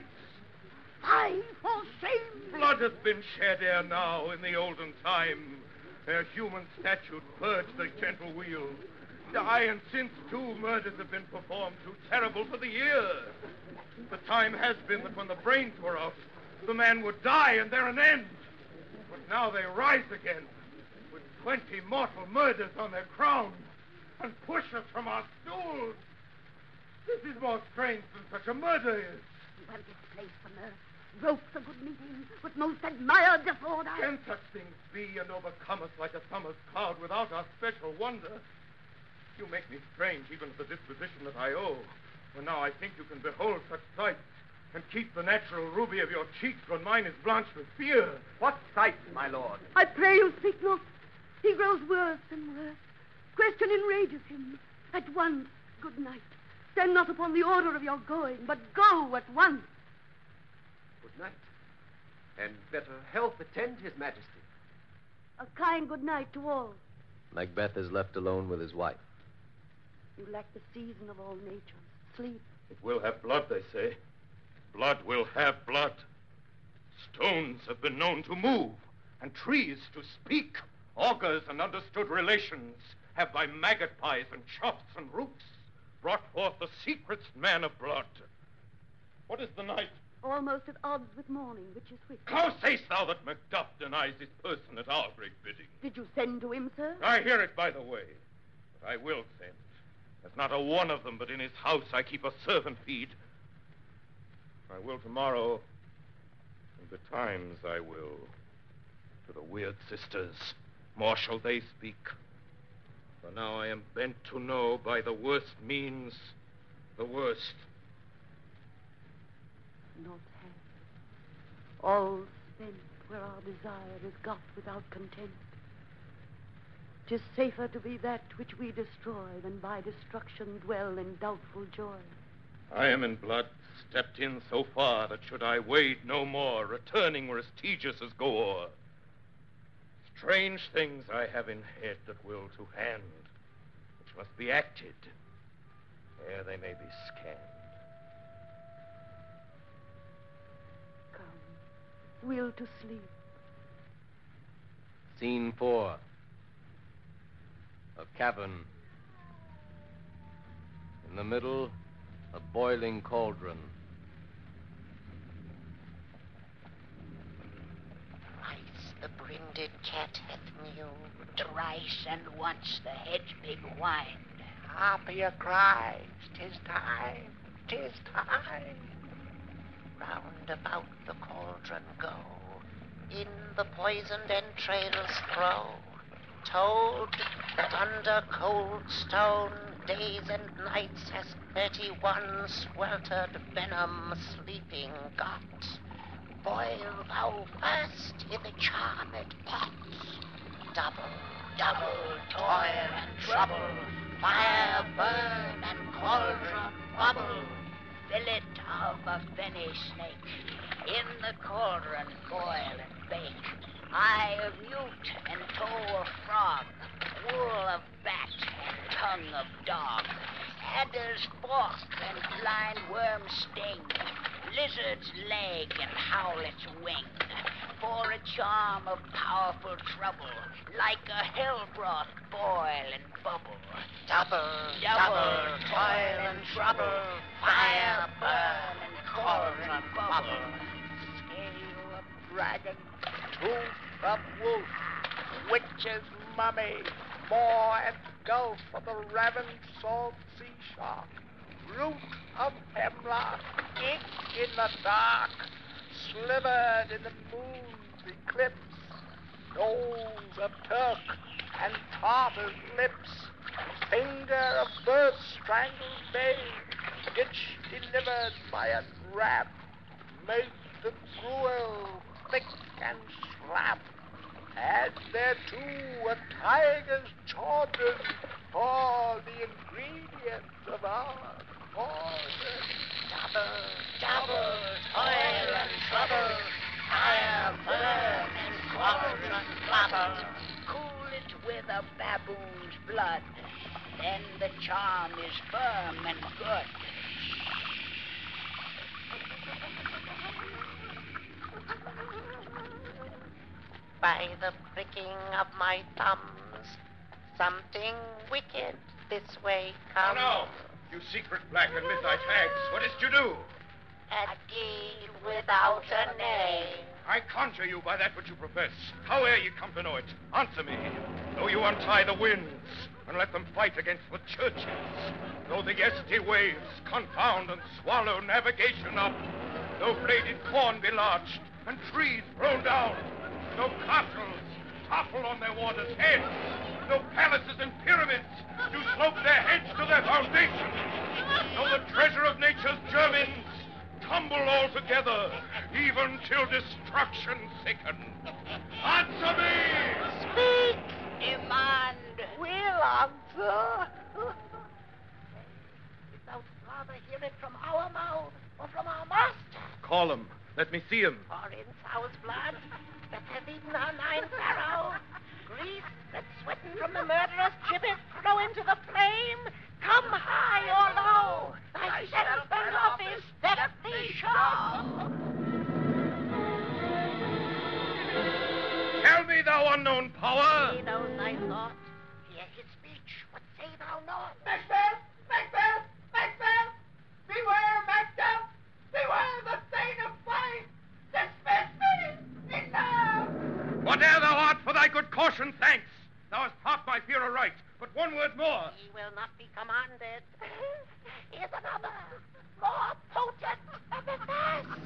Aye, for shame! Blood has been shed ere now in the olden time, ere human statute purged the gentle wheel. Aye, and since two murders have been performed, too terrible for the ear. The time has been that when the brains were out, the man would die and there an end. But now they rise again, with twenty mortal murders on their crown, and push us from our stools. This is more strange than such a murder is. Well, this place for mirth. Ropes a good meeting with most admired disorder. Can such things be and overcome us like a summer's cloud without our special wonder? You make me strange even to the disposition that I owe. For now I think you can behold such sights and keep the natural ruby of your cheeks when mine is blanched with fear. What sights, my lord? I pray you speak not. He grows worse and worse. Question enrages him. At once, good night. Stand not upon the order of your going, but go at once. Good night. And better health attend his majesty. A kind good night to all. Macbeth is left alone with his wife. You lack the season of all nature. Sleep. It will have blood, they say. Blood will have blood. Stones have been known to move, and trees to speak. Augurs and understood relations have by maggot pies and chops and roots brought forth the secrets man of blood. What is the night almost at odds with morning, which is which? How sayst thou that Macduff denies his person at our great bidding? Did you send to him, sir? I hear it by the way, but I will send. There's not a one of them, but in his house I keep a servant feed. I will tomorrow, and betimes I will, to the weird sisters. More shall they speak. For now I am bent to know by the worst means, the worst. Not had. All spent where our desire is got without content. 'Tis safer to be that which we destroy than by destruction dwell in doubtful joy. I am in blood, stepped in so far that should I wade no more, returning were as tedious as go o'er. Strange things I have in head that will to hand, which must be acted ere they may be scanned. Come, will to sleep. Scene four. A cavern. In the middle, a boiling cauldron. Thrice the brinded cat hath mewed, thrice and once the hedge-pig whined. Harpier cries, 'tis time, 'tis time. Round about the cauldron go, in the poisoned entrails throw. Told that under cold stone days and nights has thirty-one sweltered venom sleeping got. Boil thou first in the charmed pots. Double, double toil and trouble. Fire burn and cauldron bubble. Fillet of a fenny snake. In the cauldron boil and bake. Eye of newt and toe of frog. Wool of bat and tongue of dog. Adder's fork and blind worm's sting. Lizard's leg and howlet's wing. For a charm of powerful trouble. Like a hell broth boil and bubble. Double, Double double toil and trouble. Fire burn and cauldron bubble. Scale of dragon, tooth of wolf, witch's mummy, maw and gulf of the ravened salt sea shark, root of hemlock, ink in the dark, slivered in the moon's eclipse, nose of Turk and Tartar's lips, finger of bird's strangled babe, itch delivered by a drab, made the gruel thick and slap. Add thereto a tiger's children, all the ingredients of our cauldron. double, double toil and trouble. Fire burn and cauldron bubble. Cool it with a baboon's blood. Then the charm is firm and good. By the pricking of my thumbs, something wicked this way comes. Oh, no! You secret black and midnight hags, what is to do? A deed without a name. I conjure you by that which you profess. Howe'er ye come to know it, answer me. Though you untie the winds and let them fight against the churches, though the yeasty waves confound and swallow navigation up, though bladed corn be lodged and trees thrown down, no castles topple on their waters' heads, no palaces and pyramids do slope their heads to their foundations, no the treasure of nature's germins tumble all together, even till destruction sicken. Answer me! Speak! Demand! We'll answer. If thou rather hear it from our mouth or from our master, Call him. Let me see him. or in sow's blood that hath eaten our nine pharaoh, grease that's sweating from the murderous gibbet throw into the flame, come high or low, thyself and office that thee show. Tell me, thou unknown power. Say thou thy thought, hear his speech, what say thou not? Macbeth! Macbeth! Macbeth! Beware, Macbeth! Beware the Thane of God for thy good caution, thanks. Thou hast half my fear aright. But one word more. He will not be commanded. Here's another, more potent than the first.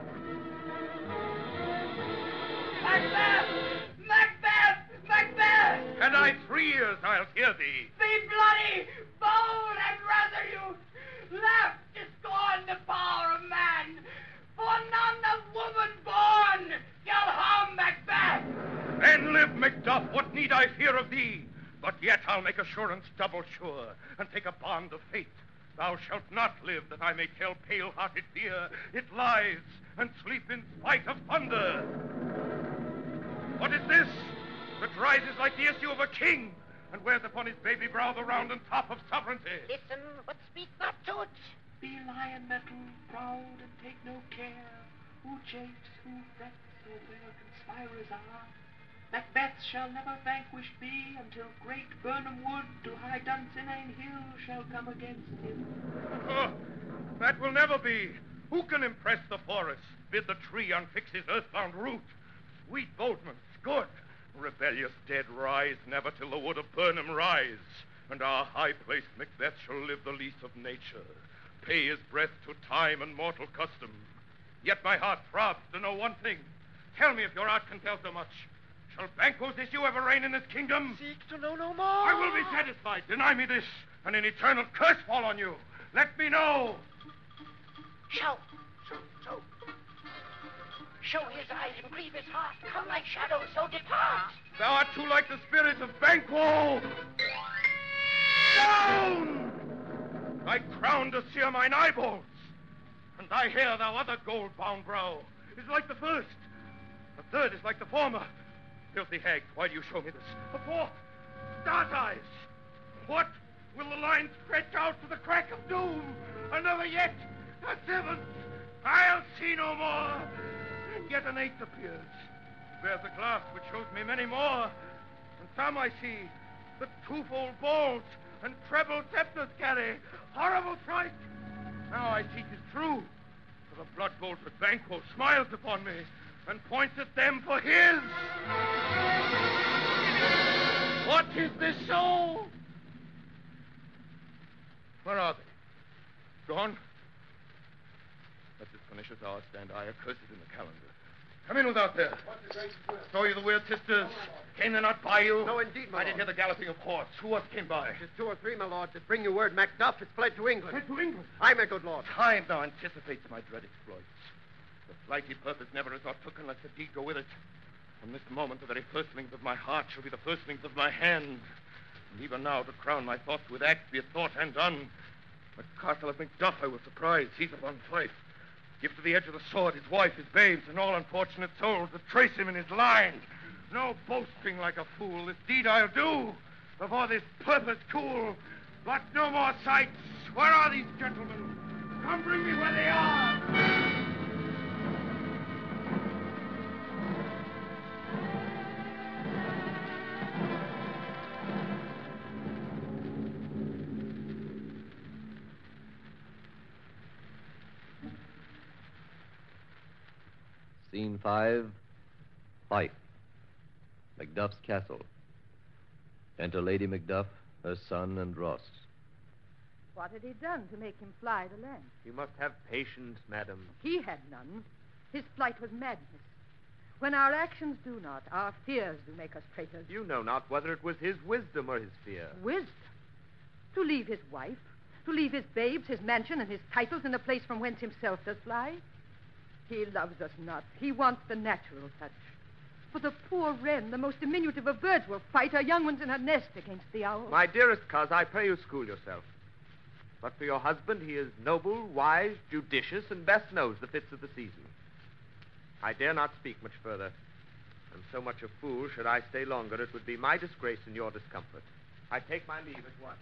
Macbeth! Macbeth! Macbeth! And I three ears I'll hear thee. Be bloody, bold, and resolute. Laugh to scorn the power of man. For none of woman born shall harm Macbeth. Then live, Macduff. What need I fear of thee? But yet I'll make assurance double sure, and take a bond of faith. Thou shalt not live, that I may tell pale-hearted fear it lies, and sleep in spite of thunder. What is this that rises like the issue of a king, and wears upon his baby brow the round and top of sovereignty? Listen, but speak not to it. Be lion metal, proud, and take no care. Who chafes, who frets, or where conspirers are. Macbeth shall never vanquished be, until great Birnam Wood to high Dunsinane Hill shall come against him. Oh, that will never be. Who can impress the forest, bid the tree unfix his earthbound root? Sweet bodements, good. Rebellious dead rise never till the wood of Birnam rise. And our high-placed Macbeth shall live the lease of nature, pay his breath to time and mortal custom. Yet my heart throbs to know one thing. Tell me if your art can tell so much. Shall Banquo's issue ever reign in this kingdom? Seek to know no more. I will be satisfied. Deny me this, and an eternal curse fall on you. Let me know. Show, show, show. Show his eyes and grieve his heart. Come like shadows, so depart. Thou art too like the spirit of Banquo. Down! Thy crown to sear mine eyeballs, and thy hair, thou other gold-bound brow, is like the first. The third is like the former. Filthy hag, why do you show me this? A fourth, start eyes. What? Will the line stretch out to the crack of doom? Another yet, a seventh. I'll see no more. And yet an eighth appears. Bears a glass which shows me many more. And some I see that twofold balls and treble scepters carry. Horrible fright. Now I see 'tis true. For the blood-bolted Banquo smiles upon me and points at them for his. What is this show? Where are they? Gone? At this pernicious hour stand I accursed in the calendar. Come in without there. Saw you the weird sisters? Came they not by you? No, indeed, my I did hear the galloping of horse. Who else came by? Tis two or three, my lord, that bring you word Macduff has fled to England. Fled to England? Aye, my good lord. Time now anticipates my dread exploits. The flighty purpose never is not took unless the deed go with it. From this moment, the very firstlings of my heart shall be the firstlings of my hand. And even now, to crown my thoughts with acts, be it thought and done. At Castle of Macduff I will surprise, seize upon Fife. Give to the edge of the sword his wife, his babes, and all unfortunate souls that trace him in his line. No boasting like a fool, this deed I'll do, before this purpose cool. But no more sights. Where are these gentlemen? Come bring me where they are. Scene five, Fife, Macduff's castle. Enter Lady Macduff, her son, and Ross. What had he done to make him fly the land? You must have patience, madam. He had none. His flight was madness. When our actions do not, our fears do make us traitors. You know not whether it was his wisdom or his fear. Wisdom? To leave his wife, to leave his babes, his mansion, and his titles in a place from whence himself does fly? He loves us not. He wants the natural touch. For the poor wren, the most diminutive of birds, will fight her young ones in her nest against the owl. My dearest coz, I pray you school yourself. But for your husband, he is noble, wise, judicious, and best knows the fits of the season. I dare not speak much further. I'm so much a fool, should I stay longer, it would be my disgrace and your discomfort. I take my leave at once.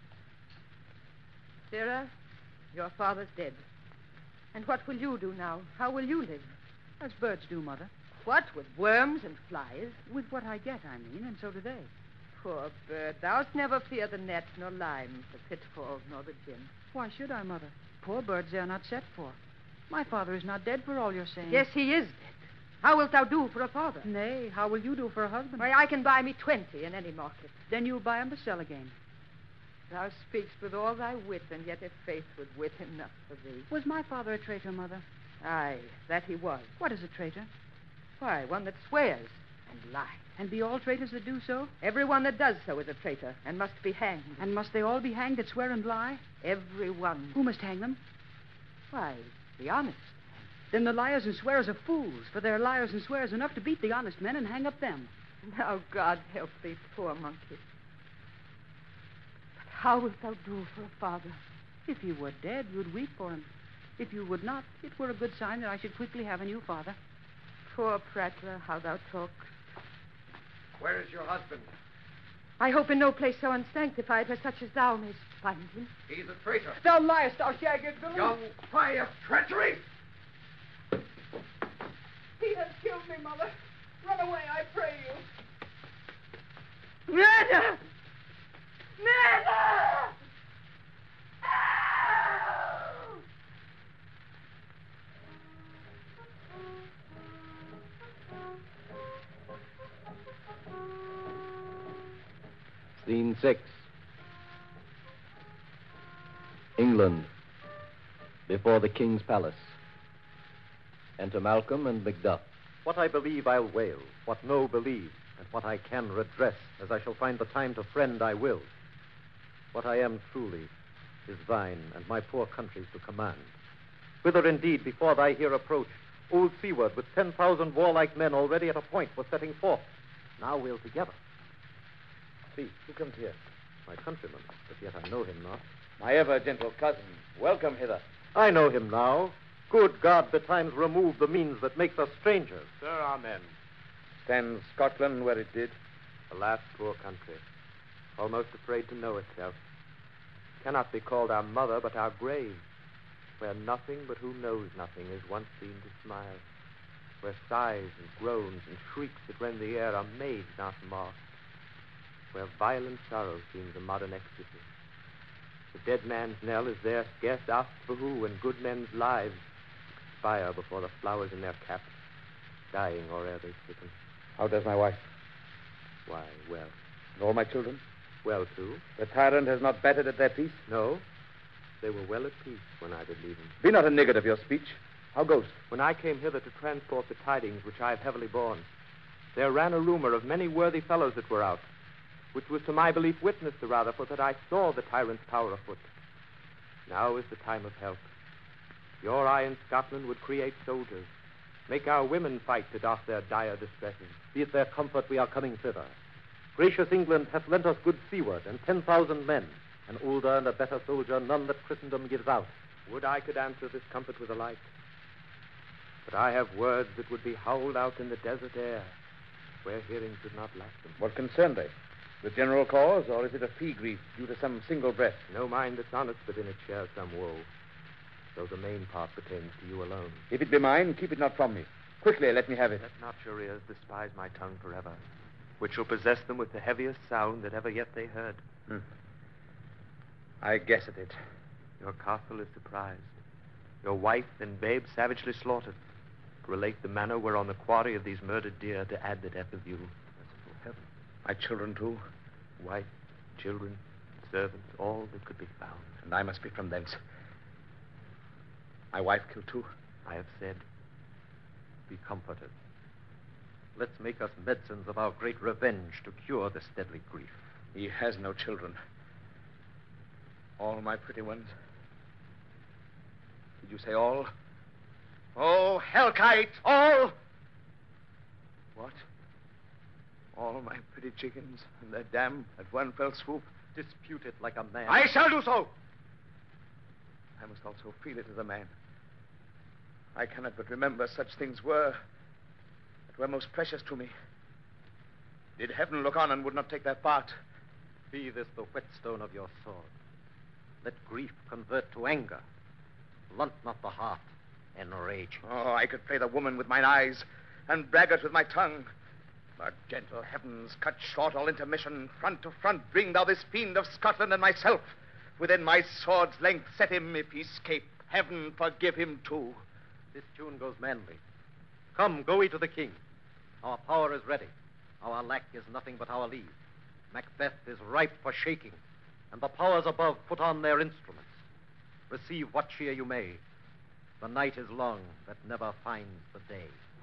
Sarah, your father's dead. And what will you do now? How will you live? As birds do, Mother. What, with worms and flies? With what I get, I mean, and so do they. Poor bird, thou'st never fear the net, nor limes, the pitfalls, nor the gin. Why should I, Mother? Poor birds they are not set for. My father is not dead for all you're saying. Yes, he is dead. How wilt thou do for a father? Nay, how will you do for a husband? Why, I can buy me twenty in any market. Then you'll buy him to sell again. Thou speakst with all thy wit, and yet if faith would wit enough for thee. Was my father a traitor, Mother? Aye, that he was. What is a traitor? Why, one that swears and lies. And be all traitors that do so? Everyone that does so is a traitor and must be hanged. And must they all be hanged that swear and lie? Every one. Who must hang them? Why, the honest. Then the liars and swearers are fools, for they're liars and swearers enough to beat the honest men and hang up them. Now God help thee, poor monkey. But how wilt thou do for a father? If you were dead, you'd weep for him. If you would not, it were a good sign that I should quickly have a new father. Poor prattler, how thou talkst. Where is your husband? I hope in no place so unsanctified where such as thou mayst find him. He's a traitor. Thou liest, thou shagged villain. Young cry of treachery. He has killed me, Mother. Run away, I pray you. Murder! Murder! Scene six. England. Before the King's Palace. Enter Malcolm and Macduff. What I believe I'll wail, what no believe, and what I can redress, as I shall find the time to friend I will. What I am truly is thine, and my poor country's to command. Whither indeed, before thy here approach, old Seaward, with ten thousand warlike men already at a point, was setting forth. Now we'll together. See, who comes here? My countryman, but yet I know him not. My ever gentle cousin, welcome hither. I know him now. Good God, betimes remove the means that makes us strangers. Sir, amen. Stands Scotland where it did? Alas, poor country, almost afraid to know itself. Cannot be called our mother, but our grave, where nothing but who knows nothing is once seen to smile, where sighs and groans and shrieks that rend the air are made, not marked, where violent sorrow seems a modern ecstasy. The dead man's knell is there scarce asked for who, and good men's lives expire before the flowers in their caps, dying or ere they sicken. How does my wife? Why, well. And all my children? Well, too. The tyrant has not battered at their peace? No. They were well at peace when I did leave them. Be not a niggard of your speech. How goes? When I came hither to transport the tidings which I have heavily borne, there ran a rumor of many worthy fellows that were out, which was to my belief witnessed the rather, for that I saw the tyrant's power afoot. Now is the time of help. Your eye in Scotland would create soldiers, make our women fight to doff their dire distresses. Be it their comfort we are coming thither. Gracious England hath lent us good Seaward and ten thousand men, an older and a better soldier none that Christendom gives out. Would I could answer this comfort with a like. But I have words that would be howled out in the desert air, where hearing should not lack them. What concern they? The general cause, or is it a fee grief due to some single breath? No mind that's honest within it shares some woe, though the main part pertains to you alone. If it be mine, keep it not from me. Quickly, let me have it. Let not your ears despise my tongue forever, which shall possess them with the heaviest sound that ever yet they heard. Hmm. I guess at it. Your castle is surprised, your wife and babe savagely slaughtered, to relate the manner whereon the quarry of these murdered deer to add the death of you. Merciful heaven. My children, too? Wife, children, servants, all that could be found. And I must be from thence. My wife killed, too? I have said. Be comforted. Let's make us medicines of our great revenge to cure this deadly grief. He has no children. All my pretty ones. Did you say all? Oh, hellkite! All! What? All my pretty chickens and their dam at one fell swoop? Dispute it like a man. I shall do so! I must also feel it as a man. I cannot but remember such things were, that were most precious to me. Did heaven look on and would not take their part? Be this the whetstone of your sword. Let grief convert to anger. Blunt not the heart, enrage. Oh, I could play the woman with mine eyes and braggart with my tongue. But gentle heavens, cut short all intermission. Front to front bring thou this fiend of Scotland and myself. Within my sword's length set him. If he escape, heaven forgive him too. This tune goes manly. Come, go we to the king. Our power is ready. Our lack is nothing but our leave. Macbeth is ripe for shaking, and the powers above put on their instruments. Receive what cheer you may. The night is long that never finds the day.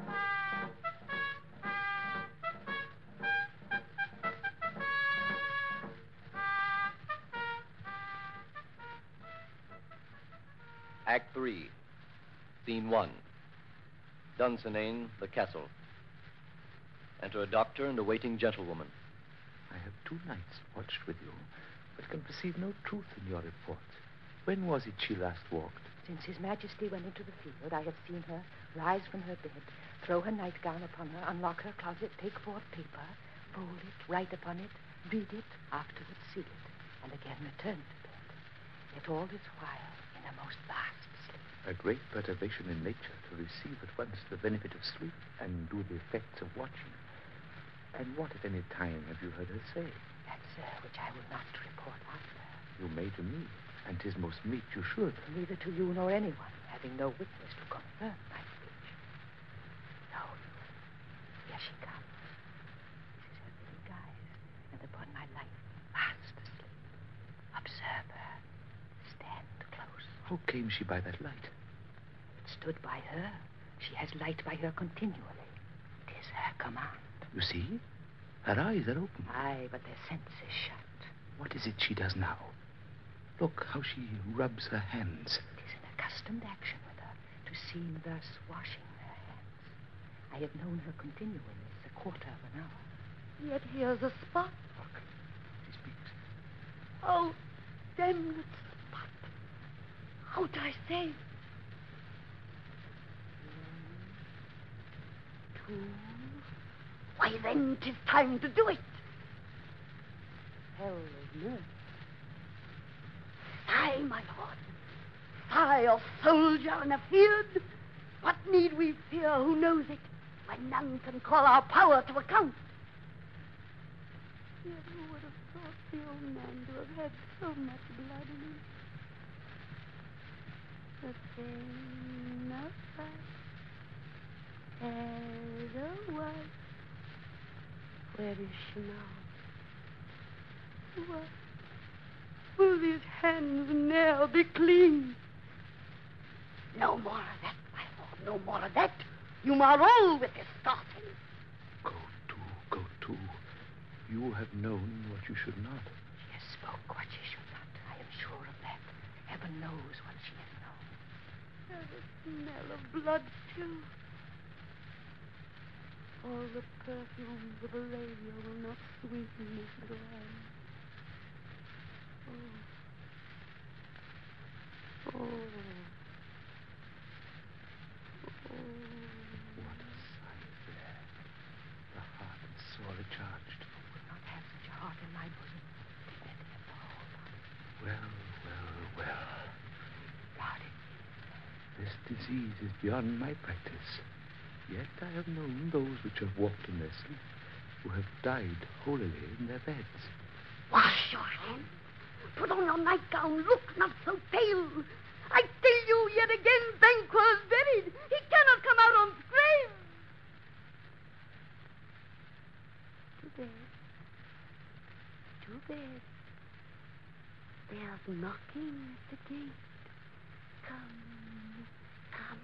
Act Three, Scene One. Dunsinane, the castle. Enter a doctor and a waiting gentlewoman. I have two nights watched with you, but can perceive no truth in your report. When was it she last walked? Since His Majesty went into the field, I have seen her rise from her bed, throw her nightgown upon her, unlock her closet, take forth paper, fold it, write upon it, read it, afterwards seal it, and again return to bed. Yet all this while in a most vast sleep. A great perturbation in nature to receive at once the benefit of sleep and do the effects of watching. And what at any time have you heard her say? That, sir, which I will not report after. You may to me, and 'tis most meet you should. Neither to you nor anyone, having no witness to confirm my speech. No, here she comes. This is her very guise, and upon my life, fast asleep. Observe her. Stand close. How came she by that light? It stood by her. She has light by her continually. It is her command. You see? Her eyes are open. Aye, but their sense is shut. What is it she does now? Look how she rubs her hands. It is an accustomed action with her to seem thus washing her hands. I have known her continually this a quarter of an hour. Yet here's a spot. Look, she speaks. Oh, damned spot. How'd I say? One, two. Why, then, 'tis time to do it. Hell is near. Sigh, my lord. Sigh of soldier and of field. What need we fear? Who knows it? When none can call our power to account. Yet who would have thought the old man to have had so much blood in him? The pain of life as a wife. Where is she now? What? Will these hands ne'er be clean? No more of that, my lord, no more of that. You are all with this starting. Go to, go to. You have known what you should not. She has spoke what she should not. I am sure of that. Heaven knows what she has known. There's a smell of blood, too. All the perfumes of Arabia will not sweeten this glance. Oh. Oh. Oh. What a sight there. The heart is sorely charged. I would not have such a heart in my bosom. Dignity of the whole body. Well, well, well. Blood. This disease is beyond my practice. Yet I have known those which have walked in their sleep, who have died holily in their beds. Wash your hands. Put on your nightgown. Look not so pale. I tell you yet again, Banquo is buried. He cannot come out on grave. To bed. To bed. There's knocking at the gate. Come, come.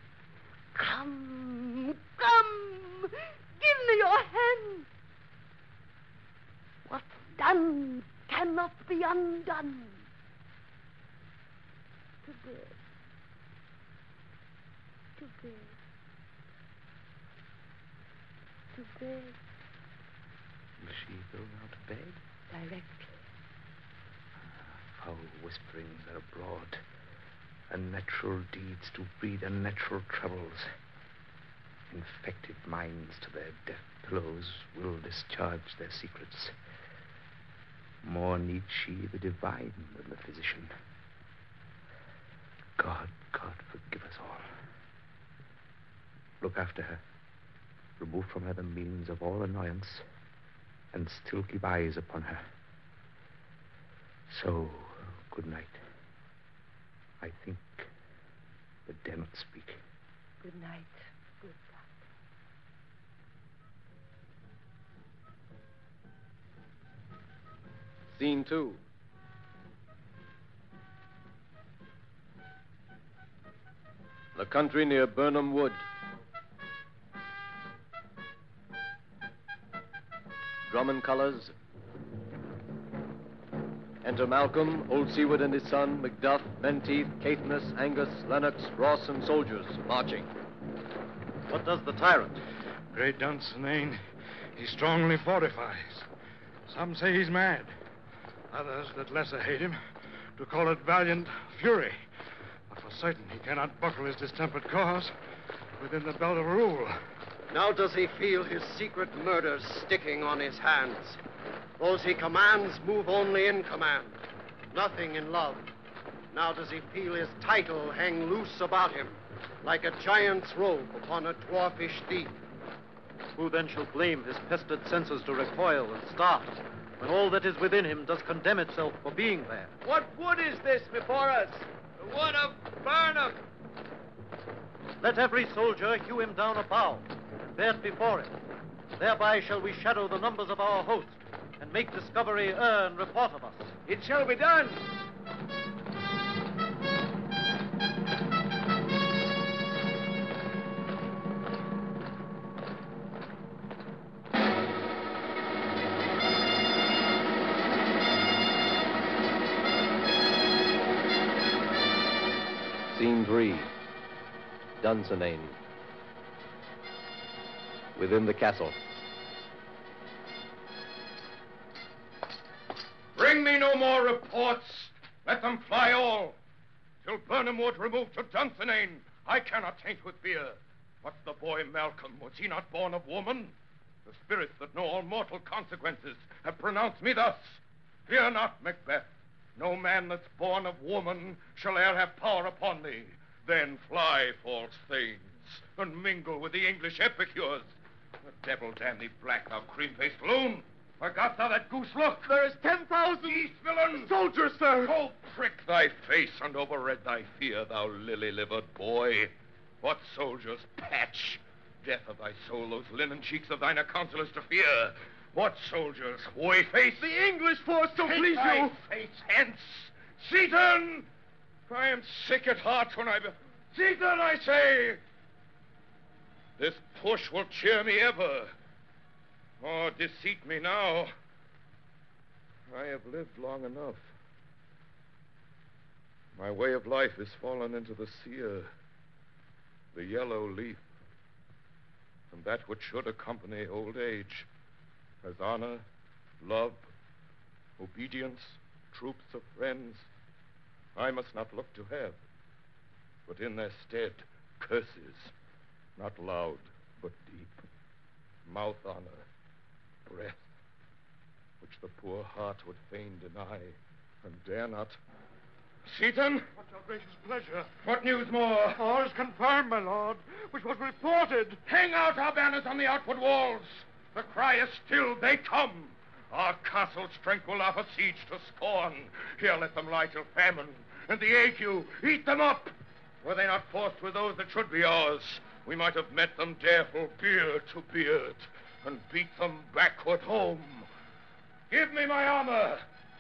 Come, come. Give me your hand. What's done cannot be undone. To bed. To bed. To bed. Will she go now to bed? Directly. Ah, foul whisperings are abroad. Unnatural deeds to breed unnatural troubles. Infected minds to their deaf pillows will discharge their secrets. More need she the divine than the physician. God, God, forgive us all. Look after her. Remove from her the means of all annoyance, and still keep eyes upon her. So, good night. I think, but dare not speak. Good night, good doctor. Scene two. The country near Burnham Wood. Drummond colors. Enter Malcolm, Old Seward and his son, Macduff, Menteith, Caithness, Angus, Lennox, Ross, and soldiers marching. What does the tyrant? Great Dunsinane, he strongly fortifies. Some say he's mad. Others that lesser hate him to call it valiant fury. But for certain he cannot buckle his distempered cause within the belt of rule. Now does he feel his secret murders sticking on his hands. Those he commands move only in command, nothing in love. Now does he feel his title hang loose about him, like a giant's robe upon a dwarfish thief. Who then shall blame his pestered senses to recoil and start, when all that is within him does condemn itself for being there? What wood is this before us? The wood of Burnham. Let every soldier hew him down a bough, and bear it before him. Thereby shall we shadow the numbers of our host, and make discovery err and report of us. It shall be done. Scene three. Dunsinane. Within the castle. Bring me no more reports. Let them fly all. Till Burnham Wood removed to Dunsinane, I cannot taint with fear. What's the boy Malcolm? Was he not born of woman? The spirits that know all mortal consequences have pronounced me thus. Fear not, Macbeth. No man that's born of woman shall e'er have power upon thee. Then fly, false thanes, and mingle with the English epicures. The devil damn thee black, thou cream-faced loon. Forgot thou that goose look? There is ten thousand... East villain! Soldiers, sir! Go prick thy face and overread thy fear, thou lily-livered boy. What soldiers? Patch! Death of thy soul, those linen cheeks of thine are counselors to fear. What soldiers? Whey-face? The English force, so Take please thy you! face hence! Seaton! I am sick at heart when I... Be... Seaton, I say! This push will cheer me ever. Oh, deceit me now. I have lived long enough. My way of life is fallen into the sear, the yellow leaf, and that which should accompany old age, as honor, love, obedience, troops of friends, I must not look to have, but in their stead, curses, not loud, but deep, mouth honor, breath, which the poor heart would fain deny, and dare not. Seaton? What your gracious pleasure? What news more? All is confirmed, my lord, which was reported. Hang out our banners on the outward walls. The cry is still, they come. Our castle strength will laugh a siege to scorn. Here let them lie till famine, and the ague eat them up. Were they not forced with those that should be ours, we might have met them dareful beard to beard, and beat them backward home. Give me my armor.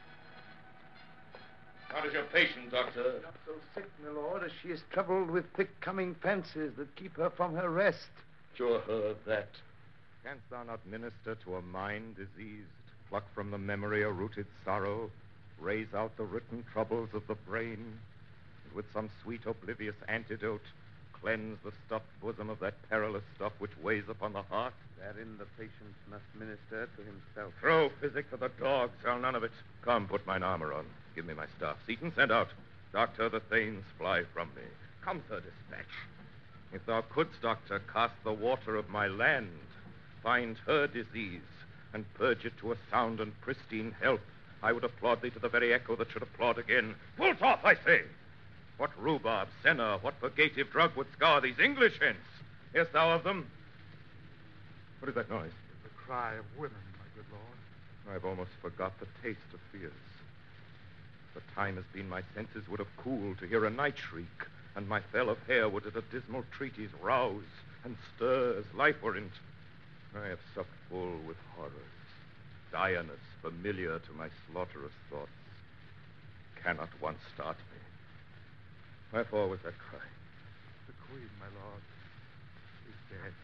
How is your patient, Doctor? Not so sick, my lord, as she is troubled with thick-coming fancies that keep her from her rest. Cure her of that. Canst thou not minister to a mind diseased, pluck from the memory a rooted sorrow, raise out the written troubles of the brain, and with some sweet oblivious antidote, cleanse the stuffed bosom of that perilous stuff which weighs upon the heart? Therein the patient must minister to himself. Throw physic to the dogs, I'll none of it. Come, put mine armor on. Give me my staff. Seaton, send out. Doctor, the thanes fly from me. Come, sir, dispatch. If thou couldst, doctor, cast the water of my land, find her disease, and purge it to a sound and pristine health, I would applaud thee to the very echo that should applaud again. Pull off, I say! What rhubarb, senna, what purgative drug would scar these English hence? Hearest thou of them? What is that noise? The cry of women, my good lord. I've almost forgot the taste of fears. The time has been my senses would have cooled to hear a night shriek, and my fell of hair would at a dismal treatise rouse and stir as life were in't. I have supped full with horrors, Dianus, familiar to my slaughterous thoughts, cannot once start me. Wherefore was that cry? The queen, my lord, is dead.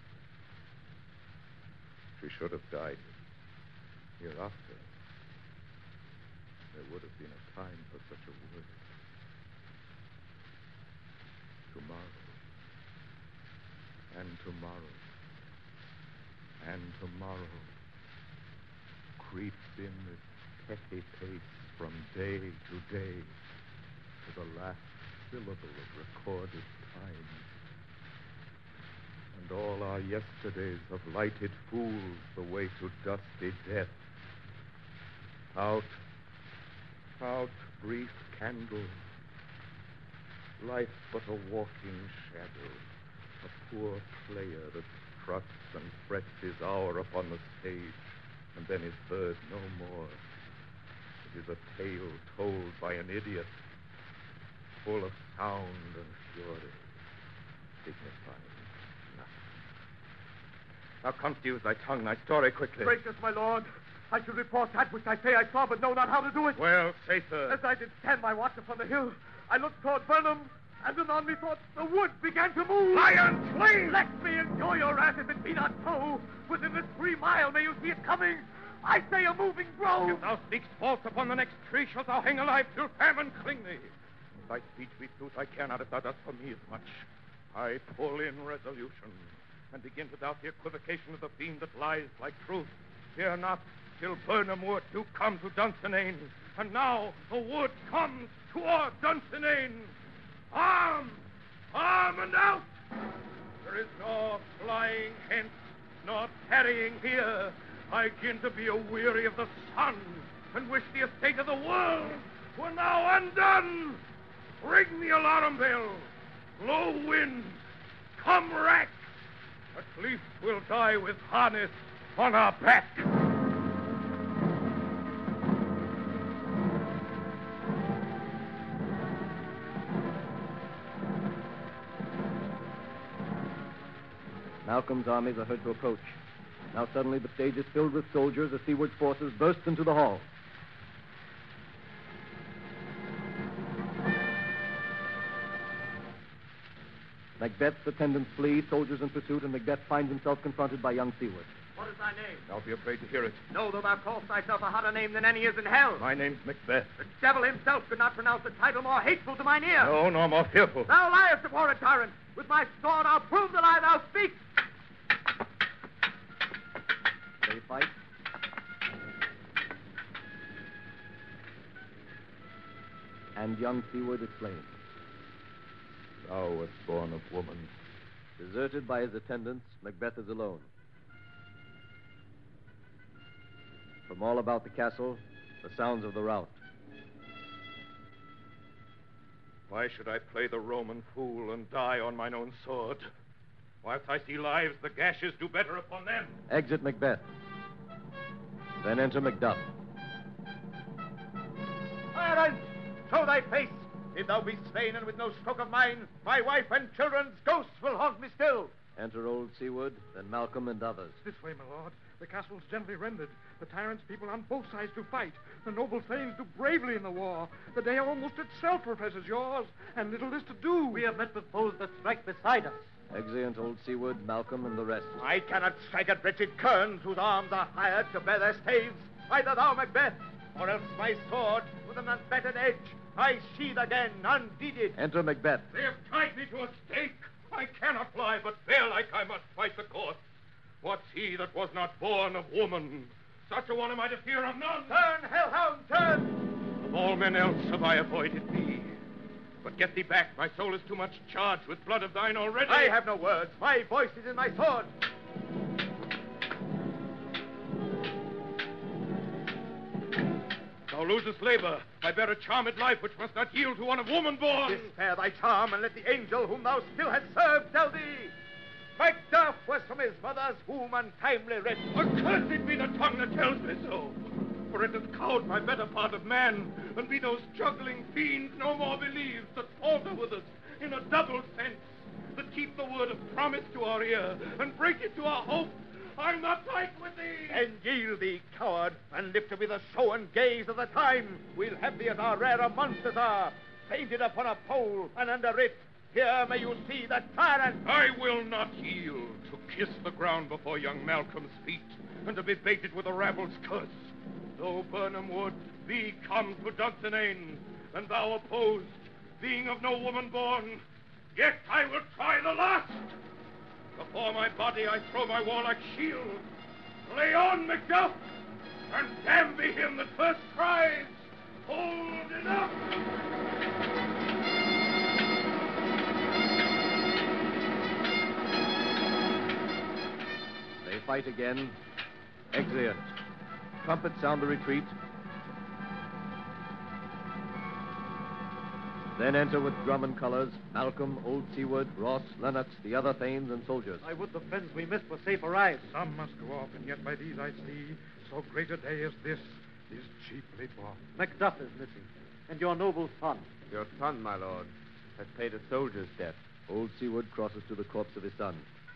She should have died hereafter. There would have been a time for such a word. Tomorrow, and tomorrow, and tomorrow creeps in this petty pace from day to day to the last syllable of recorded time. And all our yesterdays have lighted fools the way to dusty death. Out, out, brief candle. Life but a walking shadow, a poor player that struts and frets his hour upon the stage, and then is heard no more. It is a tale told by an idiot, full of sound and fury, signifying nothing. Now come to use thy tongue, thy story quickly. Gracious, my lord, I should report that which I say I saw, but know not how to do it. Well, say, sir. As I did stand my watch upon the hill, I looked toward Burnham, and anon methought the wood began to move. Lion, flee! Let me enjoy your wrath if it be not so. Within this three mile may you see it coming. I say a moving grove. If thou speakst false upon the next tree, shalt thou hang alive till famine cling thee. If thy speech be truth, I care not if thou dost for me as much. I pull in resolution, and begin to doubt the equivocation of the fiend that lies like truth. Fear not, till Burnham wood do come to Dunsinane. And now the wood comes toward Dunsinane. Arm! Arm and out! There is no flying hence, nor tarrying here. I begin to be a-weary of the sun, and wish the estate of the world were now undone. Ring the alarm bell. Blow wind. Come rack. At least we'll die with harness on our back. Malcolm's armies are heard to approach. Now suddenly the stage is filled with soldiers as Seward's forces burst into the hall. Macbeth's attendants flee, soldiers in pursuit, and Macbeth finds himself confronted by young Seward. What is thy name? I'll be afraid to hear it. Know though thou callest thyself a hotter name than any is in hell. My name's Macbeth. The devil himself could not pronounce a title more hateful to mine ear. No, nor more fearful. Thou liest, abhorred tyrant. With my sword I'll prove the lie thou speak. They fight. And young Seward is slain. Thou wast born of woman. Deserted by his attendants, Macbeth is alone. From all about the castle, the sounds of the rout. Why should I play the Roman fool and die on mine own sword? Whilst I see lives, the gashes do better upon them. Exit Macbeth. Then enter Macduff. Ireland, show thy face. If thou be slain and with no stroke of mine, my wife and children's ghosts will haunt me still. Enter old Seward, then Malcolm and others. This way, my lord. The castle's gently rendered. The tyrant's people on both sides do fight. The noble thanes do bravely in the war. The day almost itself professes yours, and little is to do. We have met with foes that strike beside us. Exeunt old Seward, Malcolm, and the rest. I cannot strike at wretched kerns whose arms are hired to bear their staves. Either thou, Macbeth, or else my sword with an unfettered edge I sheathe again, undeeded. Enter Macbeth. They have tied me to a stake. I cannot fly, but bear like I must fight the course. What's he that was not born of woman? Such a one am I to fear of none. Turn, hellhound, turn! Of all men else have I avoided thee. But get thee back. My soul is too much charged with blood of thine already. I have no words. My voice is in my sword. Thou losest labor. I bear a charmed life which must not yield to one of woman born. Spare thy charm, and let the angel whom thou still hast served tell thee. Macduff was from his mother's womb untimely rent. Accursed be the tongue that tells me so. For it hath cowed my better part of man, and be those juggling fiends no more believed that falter with us in a double sense, that keep the word of promise to our ear, and break it to our hope, I'm not fight with thee. And yield thee, coward, and lift to be the show and gaze of the time. We'll have thee as our rarer monsters are, painted upon a pole, and under it, here may you see the tyrant. I will not yield to kiss the ground before young Malcolm's feet, and to be baited with the rabble's curse. Though Burnham Wood, thee come to Dunsinane, and thou opposed, being of no woman born, yet I will try the last. Before my body I throw my warlike shield. Lay on, Macduff, and damn be him that first cries, hold enough! They fight again. Exeunt. Trumpets sound the retreat. Then enter with drum and colors Malcolm, Old Seaward, Ross, Lennox, the other thanes and soldiers. I would the friends we missed were safe arrived. Some must go off, and yet by these I see so great a day as this is cheaply bought. Macduff is missing, and your noble son. Your son, my lord, has paid a soldier's debt. Old Seaward crosses to the corpse of his son.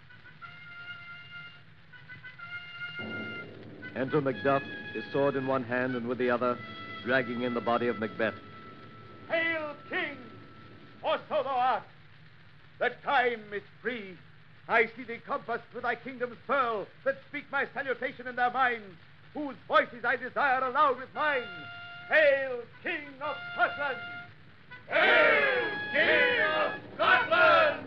Enter Macduff, his sword in one hand and with the other, dragging in the body of Macbeth. Hail, King! Or so thou art. The time is free. I see thee compassed with thy kingdom's pearl, that speak my salutation in their minds, whose voices I desire aloud with mine. Hail, King of Scotland! Hail, King of Scotland!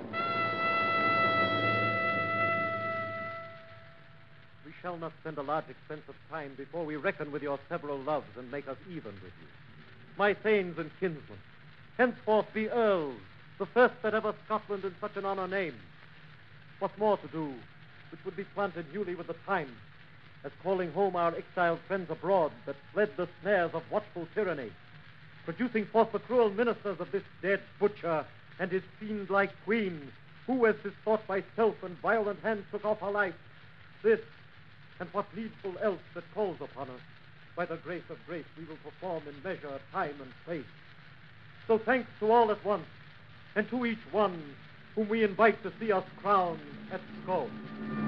We shall not spend a large expense of time before we reckon with your several loves and make us even with you. My thanes and kinsmen, henceforth be earls, the first that ever Scotland in such an honor named. What more to do, which would be planted newly with the time, as calling home our exiled friends abroad that fled the snares of watchful tyranny, producing forth the cruel ministers of this dead butcher and his fiend-like queen, who, as 'tis thought by stealth and violent hand, took off her life. This, and what needful else that calls upon us, by the grace of grace we will perform in measure, time, and place. So thanks to all at once, and to each one whom we invite to see us crowned at Scone.